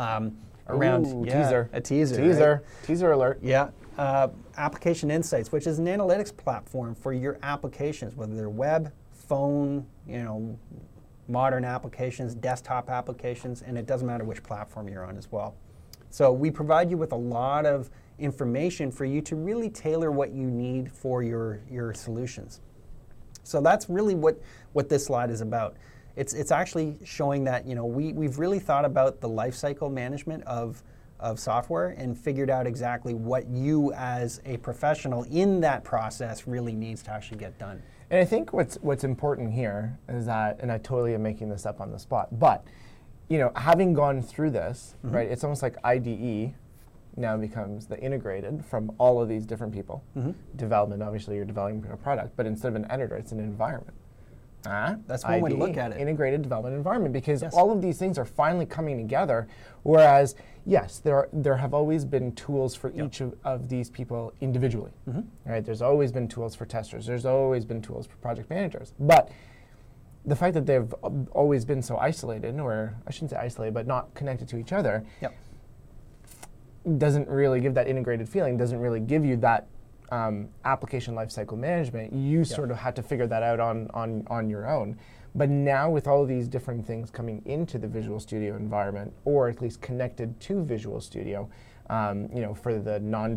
Teaser. A teaser. Teaser. Right? Teaser alert. Yeah. Application Insights, which is an analytics platform for your applications, whether they're web, phone, modern applications, desktop applications, and it doesn't matter which platform you're on as well. So we provide you with a lot of information for you to really tailor what you need for your solutions. So that's really what this slide is about. It's actually showing that we've really thought about the lifecycle management of software and figured out exactly what you as a professional in that process really needs to actually get done. And I think what's important here is that, and I totally am making this up on the spot, but having gone through this, right, it's almost like IDE now becomes the integrated from all of these different people. Development, obviously you're developing a product, but instead of an editor, it's an environment. That's one way to look at it. Integrated development environment, because all of these things are finally coming together, whereas, yes, there have always been tools for each of these people individually. Right? There's always been tools for testers. There's always been tools for project managers. But the fact that they've always been so isolated, or I shouldn't say isolated, but not connected to each other, doesn't really give that integrated feeling, doesn't really give you that application lifecycle management. You sort of had to figure that out on your own. But now with all of these different things coming into the Visual Studio environment, or at least connected to Visual Studio, for the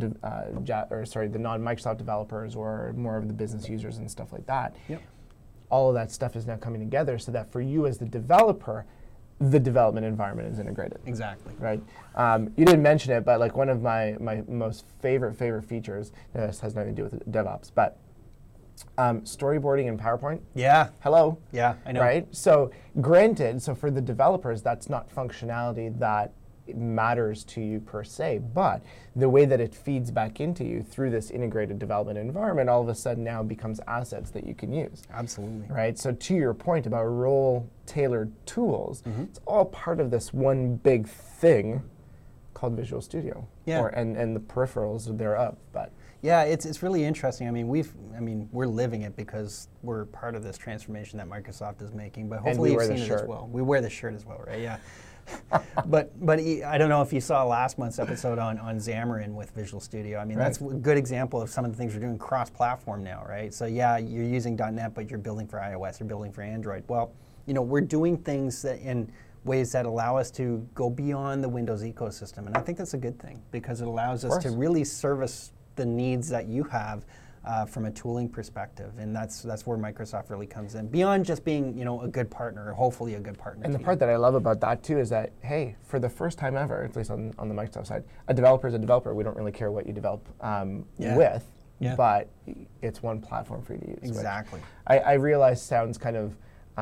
non-Microsoft developers or more of the business users and stuff like that, all of that stuff is now coming together so that for you as the developer, the development environment is integrated. Exactly. Right. You didn't mention it, but like one of my most favorite features, this has nothing to do with DevOps, but storyboarding in PowerPoint. Yeah. Hello. Yeah, I know. Right. So granted, so for the developers, that's not functionality that matters to you per se, but the way that it feeds back into you through this integrated development environment all of a sudden now becomes assets that you can use. Absolutely. Right? So to your point about role-tailored tools, it's all part of this one big thing called Visual Studio. Yeah. And the peripherals thereof. But yeah, it's really interesting. I mean, we're living it because we're part of this transformation that Microsoft is making, but hopefully you've seen it as well. We wear the shirt as well, right? Yeah. But I don't know if you saw last month's episode on Xamarin with Visual Studio. I mean, that's a good example of some of the things we're doing cross-platform now, right? So yeah, you're using .NET, but you're building for iOS, you're building for Android. Well, we're doing things that in ways that allow us to go beyond the Windows ecosystem, and I think that's a good thing because it allows us to really service the needs that you have from a tooling perspective, and that's where Microsoft really comes in. Beyond just being a good partner, or hopefully a good partner. And the part that I love about that too is that, hey, for the first time ever, at least on the Microsoft side, a developer is a developer. We don't really care what you develop with, but it's one platform for you to use. Exactly. I realize sounds kind of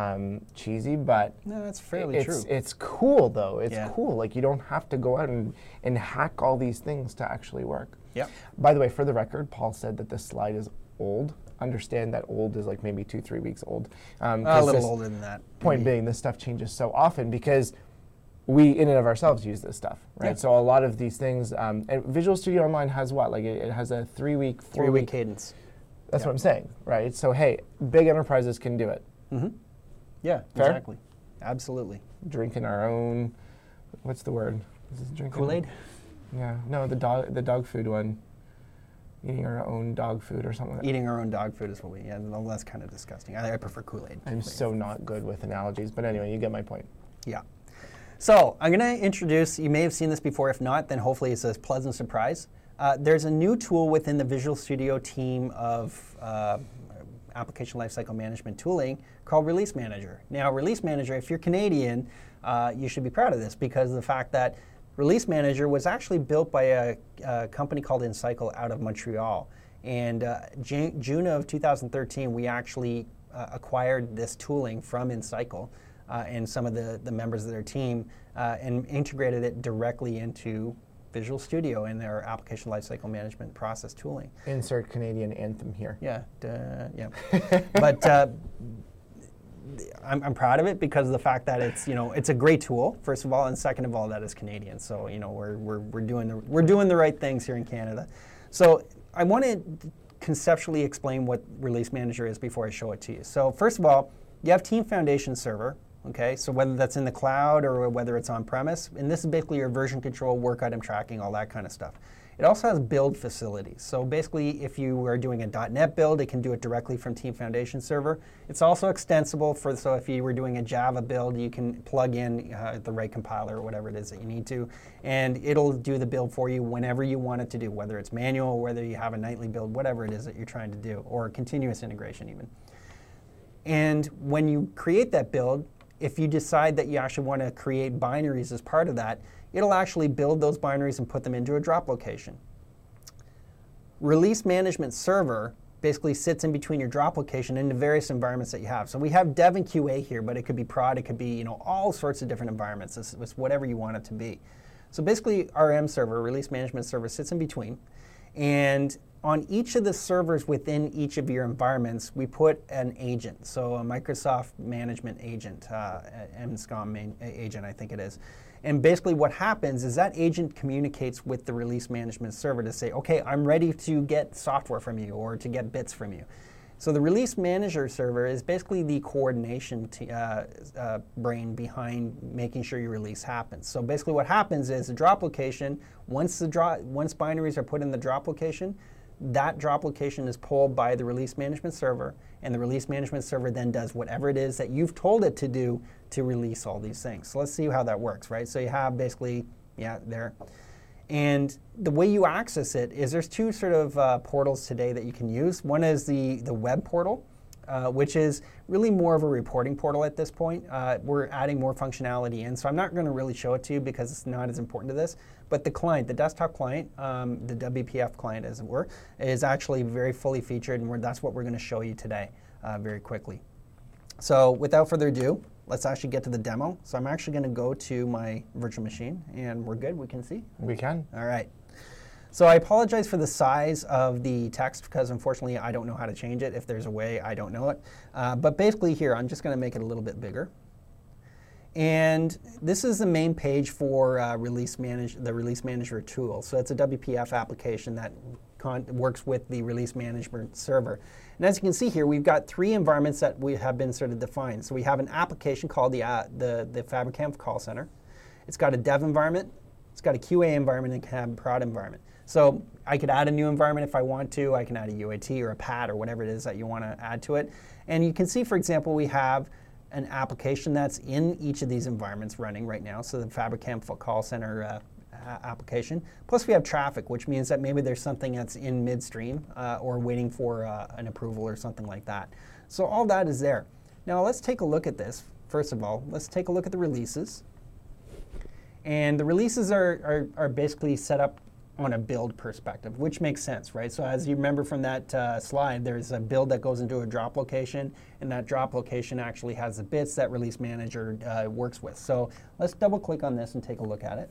cheesy, but no, that's fairly true. It's cool though. It's cool. Like you don't have to go out and hack all these things to actually work. Yep. By the way, for the record, Paul said that this slide is old. Understand that old is like maybe 2-3 weeks old. A little older than that. Point being, this stuff changes so often because we, in and of ourselves, use this stuff, right? Yeah. So a lot of these things, and Visual Studio Online has what? Like it has a 3-week, 4-week cadence. That's what I'm saying, right? So hey, big enterprises can do it. Yeah, Fair? exactly. Absolutely. Drinking our own, what's the word? Is this drinking? Kool-Aid? Yeah, no, the dog food one. Eating our own dog food or something like that. Eating our own dog food is what well, that's kind of disgusting. I prefer Kool-Aid. I'm so not good with analogies, but anyway, you get my point. Yeah. So I'm going to introduce, you may have seen this before. If not, then hopefully it's a pleasant surprise. There's a new tool within the Visual Studio team of application lifecycle management tooling called Release Manager. Now, Release Manager, if you're Canadian, you should be proud of this because of the fact that Release Manager was actually built by a company called Encycle out of Montreal. And June of 2013, we actually acquired this tooling from Encycle and some of the members of their team and integrated it directly into Visual Studio and their application lifecycle management process tooling. Insert Canadian anthem here. Yeah, but I'm proud of it because of the fact that it's a great tool, first of all, and second of all, that it's Canadian. So we're doing the right things here in Canada. So I want to conceptually explain what Release Manager is before I show it to you. So first of all, you have Team Foundation Server. Okay, so whether that's in the cloud or whether it's on premise, and this is basically your version control, work item tracking, all that kind of stuff. It also has build facilities. So basically, if you are doing a .NET build, it can do it directly from Team Foundation Server. It's also extensible so if you were doing a Java build, you can plug in the right compiler or whatever it is that you need to, and it'll do the build for you whenever you want it to do, whether it's manual, whether you have a nightly build, whatever it is that you're trying to do, or continuous integration even. And when you create that build, if you decide that you actually want to create binaries as part of that, it'll actually build those binaries and put them into a drop location. Release Management Server basically sits in between your drop location and the various environments that you have. So we have dev and QA here, but it could be prod, it could be all sorts of different environments. It's whatever you want it to be. So basically, RM Server, Release Management Server, sits in between. And on each of the servers within each of your environments, we put an agent. So a Microsoft Management Agent, MSCOM agent, I think it is. And basically what happens is that agent communicates with the Release Management Server to say, okay, I'm ready to get software from you or to get bits from you. So the Release Manager Server is basically the coordination brain behind making sure your release happens. So basically what happens is the drop location, once binaries are put in the drop location, that drop location is pulled by the Release Management Server, and the Release Management Server then does whatever it is that you've told it to do to release all these things. So let's see how that works, right? So you have basically, there. And the way you access it is there's two sort of portals today that you can use. One is the web portal, which is really more of a reporting portal at this point. We're adding more functionality in, so I'm not going to really show it to you because it's not as important to this. But the client, the desktop client, the WPF client as it were, is actually very fully featured, and that's what we're going to show you today very quickly. So without further ado, let's actually get to the demo. So I'm actually going to go to my virtual machine, and we're good, we can see? We can. All right. So I apologize for the size of the text because unfortunately I don't know how to change it. If there's a way, I don't know it. But basically here, I'm just going to make it a little bit bigger. And this is the main page for the Release Manager tool. So it's a WPF application that works with the Release Management Server. And as you can see here, we've got three environments that we have been sort of defined. So we have an application called the Fabricam Call Center. It's got a dev environment, it's got a QA environment, and it can have a prod environment. So I could add a new environment if I want to. I can add a UAT or a PAT or whatever it is that you want to add to it. And you can see, for example, we have an application that's in each of these environments running right now. So the Fabricam Call Center application. Plus we have traffic, which means that maybe there's something that's in midstream or waiting for an approval or something like that. So all that is there. Now let's take a look at this. First of all, let's take a look at the releases. And the releases are basically set up on a build perspective, which makes sense, right? So as you remember from that slide, there's a build that goes into a drop location, and that drop location actually has the bits that Release Manager works with. So let's double click on this and take a look at it.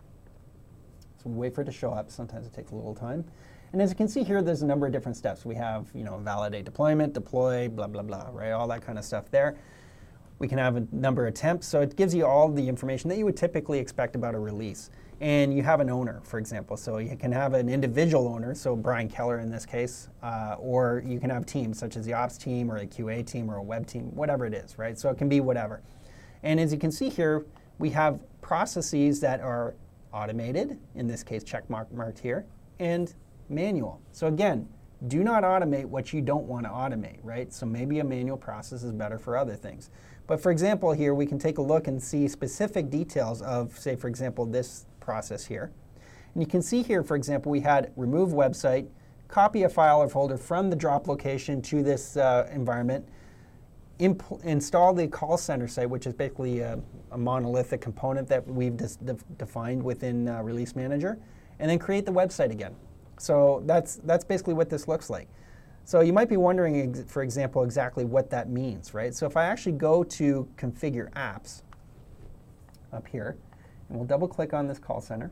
So wait for it to show up. Sometimes it takes a little time. And as you can see here, there's a number of different steps. We have, validate deployment, deploy, blah, blah, blah, right? All that kind of stuff there. We can have a number of attempts, so it gives you all the information that you would typically expect about a release. and you have an owner, for example. So you can have an individual owner, so Brian Keller in this case, or you can have teams such as the ops team or a QA team or a web team, whatever it is, right? So it can be whatever. And as you can see here, we have processes that are automated, in this case check marked here, and manual. So again, do not automate what you don't want to automate, right? So maybe a manual process is better for other things. But for example here, we can take a look and see specific details of, say for example, this process here. And you can see here, for example, we had remove website, copy a file or folder from the drop location to this environment, install the call center site, which is basically a monolithic component that we've defined within Release Manager, and then create the website again. So that's basically what this looks like. So you might be wondering, for example, exactly what that means, right? So if I actually go to Configure Apps up here, and we'll double click on this call center,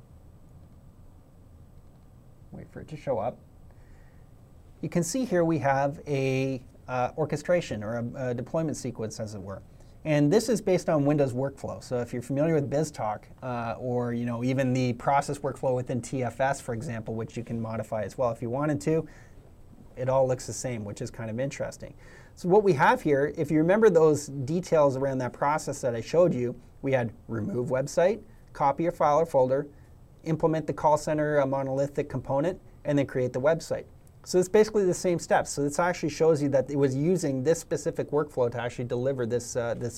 wait for it to show up, you can see here we have a orchestration or a deployment sequence, as it were. And this is based on Windows workflow. So if you're familiar with BizTalk, or even the process workflow within TFS, for example, which you can modify as well if you wanted to, it all looks the same, which is kind of interesting. So what we have here, if you remember those details around that process that I showed you, we had remove website, copy a file or folder, implement the call center monolithic component, and then create the website. So it's basically the same steps. So this actually shows you that it was using this specific workflow to actually deliver this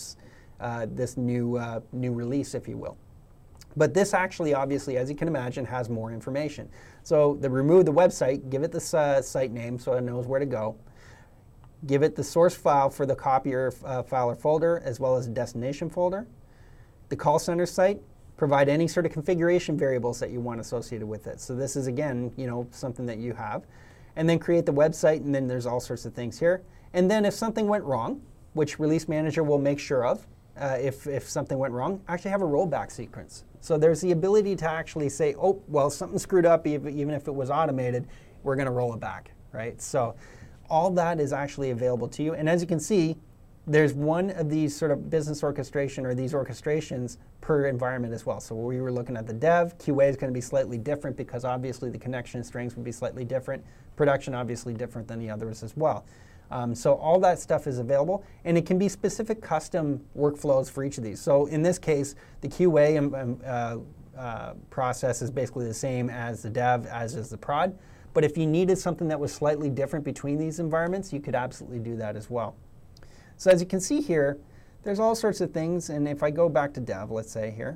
new release, if you will. But this actually, obviously, as you can imagine, has more information. So remove the website, give it the site name so it knows where to go. Give it the source file for the copier file or folder, as well as a destination folder. The call center site, provide any sort of configuration variables that you want associated with it. So this is, again, something that you have. And then create the website, and then there's all sorts of things here. And then if something went wrong, which Release Manager will make sure of, if something went wrong, actually have a rollback sequence. So there's the ability to actually say, oh, well, something screwed up, even if it was automated, we're going to roll it back, right? So all that is actually available to you. And as you can see, there's one of these sort of business orchestration or these orchestrations per environment as well. So we were looking at the dev, QA is going to be slightly different because obviously the connection strings would be slightly different. Production obviously different than the others as well. So all that stuff is available, and it can be specific custom workflows for each of these. So in this case, the QA process is basically the same as the dev, as is the prod. But if you needed something that was slightly different between these environments, you could absolutely do that as well. So as you can see here, there's all sorts of things, and if I go back to dev, let's say here,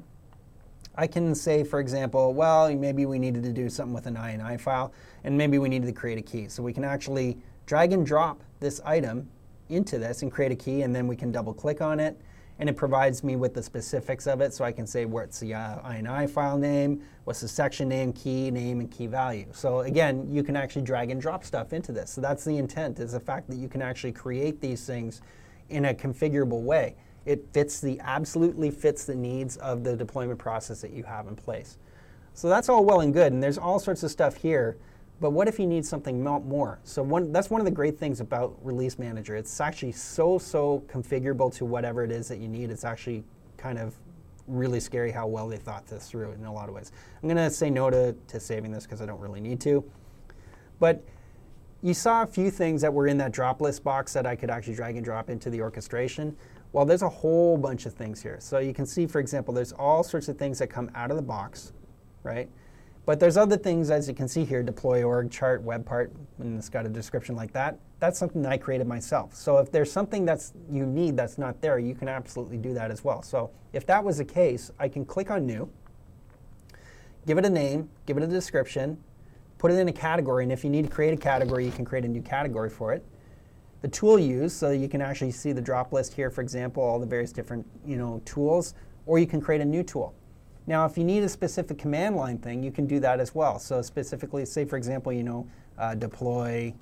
I can say, for example, well, maybe we needed to do something with an INI file, and maybe we needed to create a key. So we can actually drag and drop this item into this and create a key, and then we can double click on it, and it provides me with the specifics of it. So I can say what's the INI file name, what's the section name, and key value. So again, you can actually drag and drop stuff into this. So that's the intent, is the fact that you can actually create these things in a configurable way. It absolutely fits the needs of the deployment process that you have in place. So that's all well and good, and there's all sorts of stuff here, but what if you need something more? So that's one of the great things about Release Manager. It's actually so configurable to whatever it is that you need. It's actually kind of really scary how well they thought this through in a lot of ways. I'm going to say no to saving this because I don't really need to. But you saw a few things that were in that drop list box that I could actually drag and drop into the orchestration. Well, there's a whole bunch of things here. So you can see, for example, there's all sorts of things that come out of the box, right? But there's other things, as you can see here, deploy org chart, web part, and it's got a description like that. That's something that I created myself. So if there's something you need that's not there, you can absolutely do that as well. So if that was the case, I can click on New, give it a name, give it a description, put it in a category, and if you need to create a category, you can create a new category for it. The tool used, so you can actually see the drop list here, for example, all the various different tools, or you can create a new tool. Now, if you need a specific command line thing, you can do that as well. So specifically, say for example, deploy,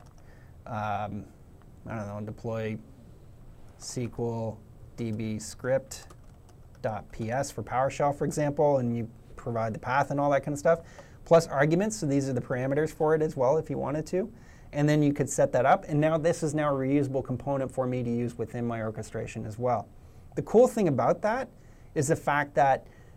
deploy SQL DB script.ps for PowerShell, for example, and you provide the path and all that kind of stuff, plus arguments. So these are the parameters for it as well, if you wanted to. And then you could set that up, and now this is now a reusable component for me to use within my orchestration as well. The cool thing about that is the fact that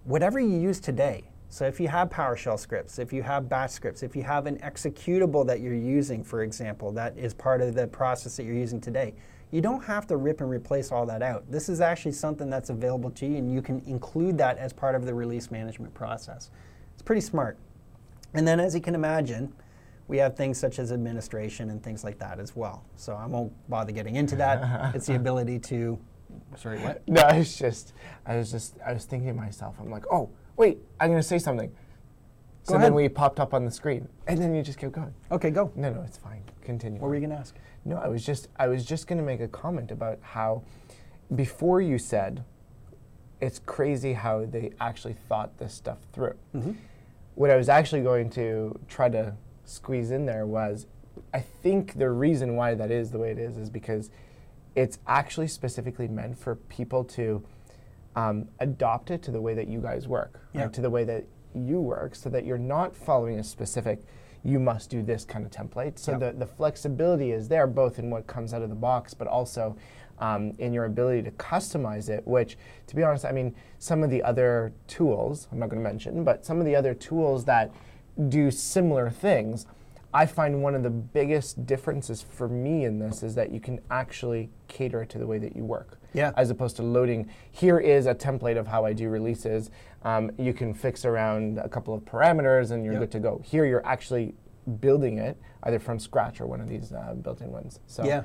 whatever you use today. So if you have PowerShell scripts, if you have batch scripts, if you have an executable that you're using, for example, that is part of the process that you're using today, you don't have to rip and replace all that out. This is actually something that's available to you, and you can include that as part of the release management process. It's pretty smart. And then, as you can imagine, we have things such as administration and things like that as well. So I won't bother getting into that. It's the ability to, sorry, what? No, I was thinking to myself, I'm like, oh, wait, I'm going to say something. So Go ahead. then we popped up on the screen, and then you just kept going. Okay, go. No, it's fine. Continue. What were you going to ask? No, I was just going to make a comment about how, before you said, it's crazy how they actually thought this stuff through. Mm-hmm. What I was actually going to try to squeeze in there was, I think the reason why that is the way it is because it's actually specifically meant for people to adopt it to the way that you guys work, yeah. right? To the way that you work, so that you're not following a specific, you must do this kind of template. So the flexibility is there, both in what comes out of the box, but also in your ability to customize it, which, to be honest, I mean, some of the other tools, I'm not going to mention, but some of the other tools that do similar things, I find one of the biggest differences for me in this is that you can actually cater it to the way that you work. Yeah. As opposed to loading, here is a template of how I do releases. You can fix around a couple of parameters and you're good to go. Here you're actually building it either from scratch or one of these built-in ones. So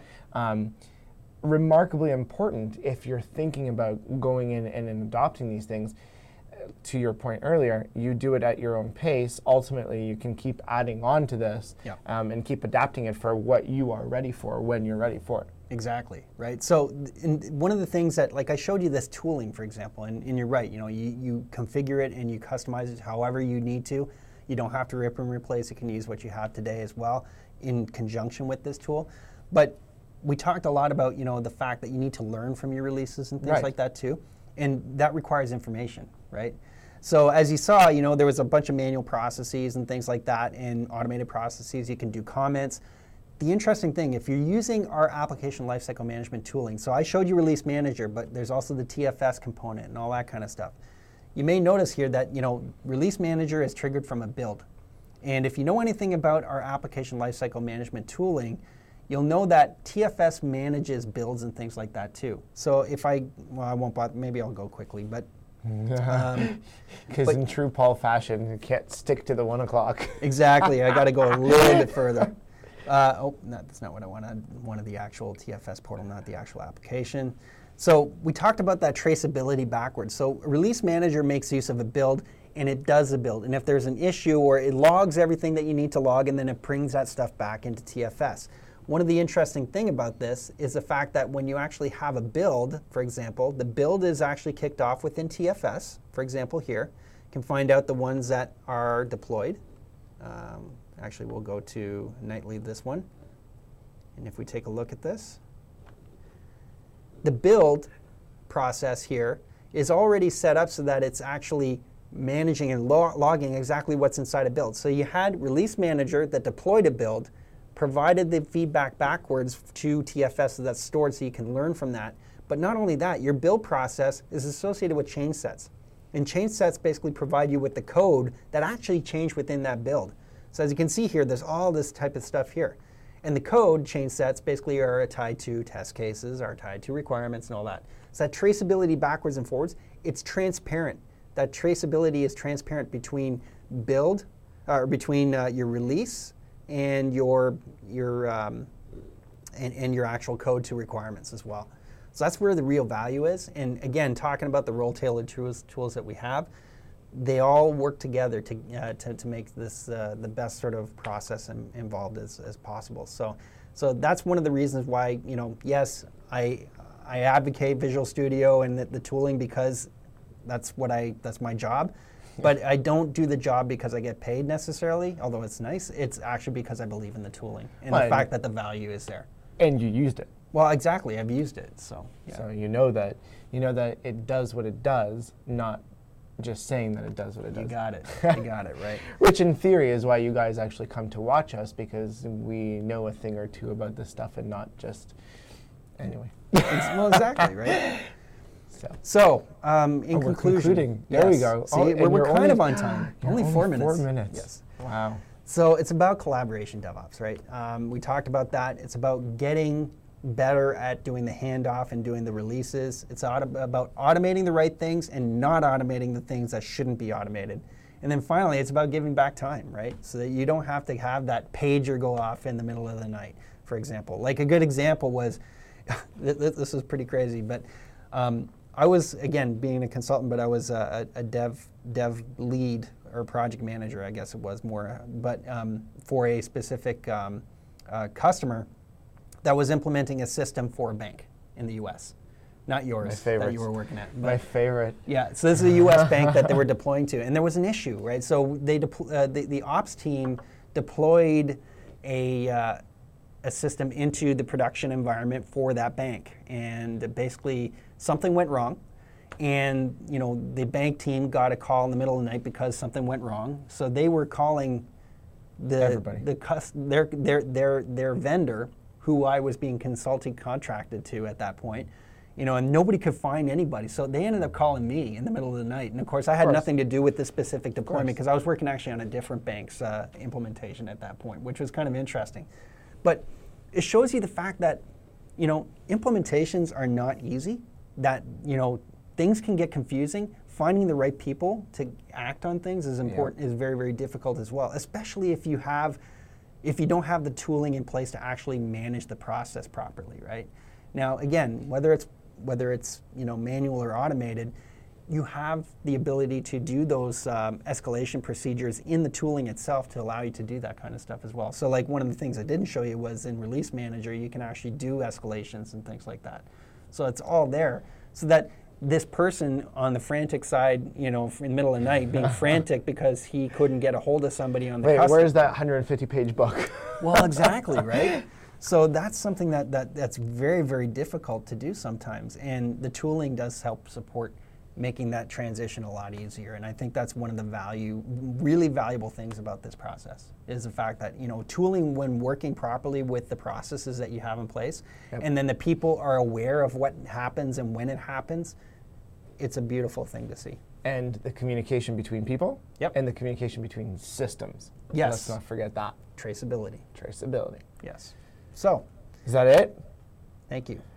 remarkably important if you're thinking about going in and adopting these things. To your point earlier, you do it at your own pace. Ultimately, you can keep adding on to this and keep adapting it for what you are ready for when you're ready for it. Exactly, right? So one of the things that, like I showed you this tooling, for example, and you're right, you configure it and you customize it however you need to. You don't have to rip and replace. You can use what you have today as well in conjunction with this tool. But we talked a lot about, the fact that you need to learn from your releases and things like that too. And that requires information, right? So as you saw, there was a bunch of manual processes and things like that, and automated processes. You can do comments. The interesting thing, if you're using our application lifecycle management tooling, so I showed you Release Manager, but there's also the TFS component and all that kind of stuff. You may notice here that, Release Manager is triggered from a build. And if you know anything about our application lifecycle management tooling, you'll know that TFS manages builds and things like that too. So if I won't bother, maybe I'll go quickly, but. Because in true Paul fashion, you can't stick to the 1 o'clock. Exactly, I got to go a little bit further. No, that's not what I wanted. I wanted the actual TFS portal, not the actual application. So we talked about that traceability backwards. So Release Manager makes use of a build, and it does a build. And if there's an issue, or it logs everything that you need to log, and then it brings that stuff back into TFS. One of the interesting thing about this is the fact that when you actually have a build, for example, the build is actually kicked off within TFS. For example, here, you can find out the ones that are deployed. Actually, we'll go to Nightly this one. And if we take a look at this, the build process here is already set up so that it's actually managing and logging exactly what's inside a build. So you had Release Manager that deployed a build, provided the feedback backwards to TFS so that's stored so you can learn from that. But not only that, your build process is associated with change sets. And change sets basically provide you with the code that actually changed within that build. So as you can see here, there's all this type of stuff here. And the code change sets basically are tied to test cases, are tied to requirements and all that. So that traceability backwards and forwards, it's transparent. That traceability is transparent between build, or between your release and your actual code to requirements as well. So that's where the real value is. And again, talking about the role-tailored tools that we have, they all work together to make this the best sort of process involved as possible. So that's one of the reasons why, yes, I advocate Visual Studio and the tooling because that's my job. But I don't do the job because I get paid necessarily, although it's nice. It's actually because I believe in the tooling and the fact that the value is there. And you used it. Well, exactly. I've used it. So So you know that it does what it does, not just saying that it does what it does. You got it. You got it, right. Which in theory is why you guys actually come to watch us, because we know a thing or two about this stuff and not just, anyway. Well, exactly, right. So, in we're conclusion, concluding. There we go. See, And we're you're kind only- of on time. You're Only 4 minutes. 4 minutes. Yes. Wow. So it's about collaboration DevOps, right? We talked about that. It's about getting better at doing the handoff and doing the releases. It's about automating the right things and not automating the things that shouldn't be automated. And then finally, it's about giving back time, right? So that you don't have to have that pager go off in the middle of the night, for example. Like a good example was, this is pretty crazy, but I was, again, being a consultant, but I was a dev lead or project manager, I guess it was more, but for a specific customer that was implementing a system for a bank in the U.S. Not yours that you were working at. My favorite. Yeah, so this is a U.S. bank that they were deploying to, and there was an issue, right? So they the ops team deployed a system into the production environment for that bank, and basically something went wrong, and the bank team got a call in the middle of the night because something went wrong. So they were calling their vendor, who I was being consulting contracted to at that point, and nobody could find anybody. So they ended up calling me in the middle of the night. And of course, I had nothing to do with this specific deployment because I was working actually on a different bank's implementation at that point, which was kind of interesting. But it shows you the fact that, implementations are not easy, that, things can get confusing. Finding the right people to act on things is important, is very, very difficult as well, especially if you don't have the tooling in place to actually manage the process properly, right? Now, again, whether it's manual or automated, you have the ability to do those escalation procedures in the tooling itself to allow you to do that kind of stuff as well. So like one of the things I didn't show you was in Release Manager, you can actually do escalations and things like that. So it's all there so that this person on the frantic side, in the middle of the night, being frantic because he couldn't get a hold of somebody on the Wait, where's that 150-page book? Well, exactly, right? So that's something that's very, very difficult to do sometimes. And the tooling does help support making that transition a lot easier. And I think that's one of the really valuable things about this process is the fact that, tooling when working properly with the processes that you have in place, and then the people are aware of what happens and when it happens, it's a beautiful thing to see. And the communication between people, and the communication between systems. Yes. Let's not forget that. Traceability. Yes. So. Is that it? Thank you.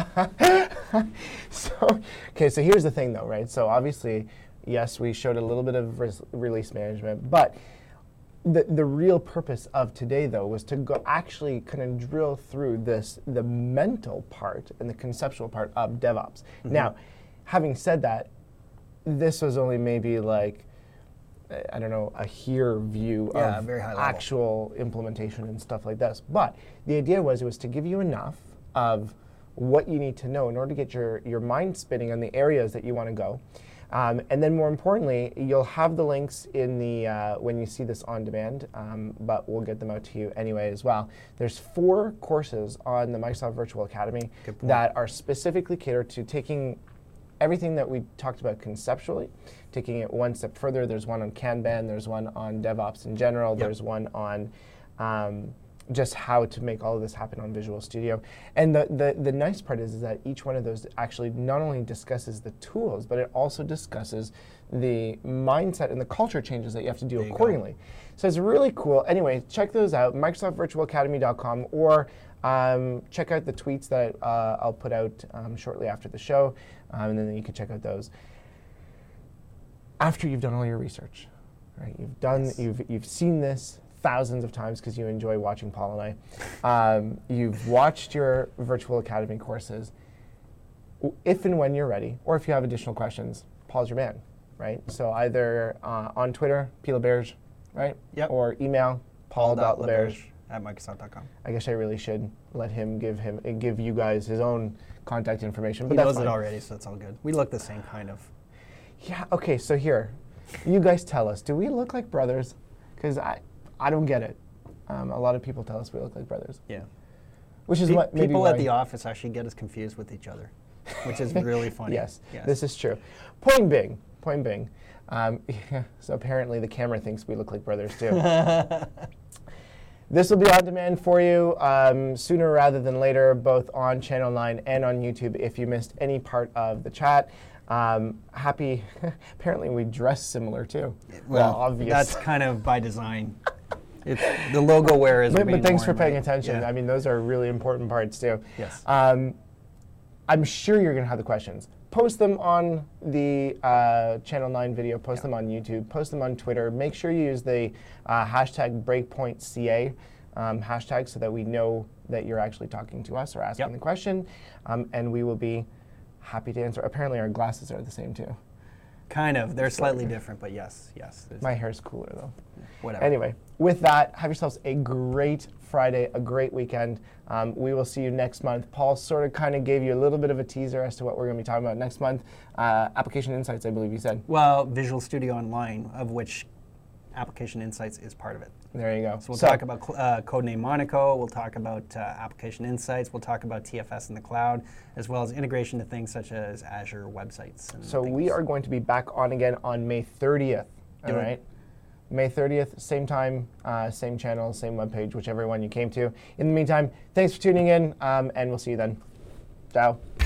So here's the thing though, right? So obviously, yes, we showed a little bit of release management, but the real purpose of today though was to go actually kind of drill through the mental part and the conceptual part of DevOps. Mm-hmm. Now, having said that, this was only maybe like, I don't know, a here view of very high level. Actual implementation and stuff like this. But the idea was to give you enough of what you need to know in order to get your mind spinning on the areas that you want to go. And then more importantly, you'll have the links in the when you see this on demand, but we'll get them out to you anyway as well. There's 4 courses on the Microsoft Virtual Academy that are specifically catered to taking everything that we talked about conceptually, taking it one step further. There's one on Kanban, there's one on DevOps in general, there's one on just how to make all of this happen on Visual Studio. And the nice part is that each one of those actually not only discusses the tools, but it also discusses the mindset and the culture changes that you have to do accordingly. So it's really cool. Anyway, check those out, MicrosoftVirtualAcademy.com, or check out the tweets that I'll put out shortly after the show, and then you can check out those after you've done all your research. Right? You've seen this thousands of times because you enjoy watching Paul and I. You've watched your Virtual Academy courses. If and when you're ready, or if you have additional questions, Paul's your man, right? So either on Twitter, PLaberge, right? Yep. Or email, paul.laberge@microsoft.com. I guess I really should let him give you guys his own contact information. But he knows it already, so it's all good. We look the same kind of. Yeah, okay, so here, you guys tell us, do we look like brothers? Because I don't get it. A lot of people tell us we look like brothers. Yeah. Which is what maybe people at the office actually get us confused with each other, which is really funny. Yes, this is true. Point being. So apparently the camera thinks we look like brothers too. This will be on demand for you sooner rather than later, both on Channel 9 and on YouTube if you missed any part of the chat. Happy, apparently we dress similar too. Well, obvious. that's kind of by design. It's, the logo wear is But thanks for paying attention. Yeah. I mean, those are really important parts too. Yes. I'm sure you're going to have the questions. Post them on the Channel 9 video, post them on YouTube, post them on Twitter. Make sure you use the hashtag BreakpointCA hashtag so that we know that you're actually talking to us or asking the question, and we will be happy to answer. Apparently our glasses are the same too. Kind of. They're slightly different, but yes. My hair's cooler though. Whatever. Anyway, with that, have yourselves a great Friday, a great weekend. We will see you next month. Paul sort of kind of gave you a little bit of a teaser as to what we're going to be talking about next month. Application Insights, I believe you said. Well, Visual Studio Online, of which Application Insights is part of it. There you go. So we'll talk about Codename Monaco, we'll talk about Application Insights, we'll talk about TFS in the cloud, as well as integration to things such as Azure websites. And so things. we are going to be back on again on May 30th, all right? May 30th, same time, same channel, same webpage, whichever one you came to. In the meantime, thanks for tuning in, and we'll see you then. Ciao.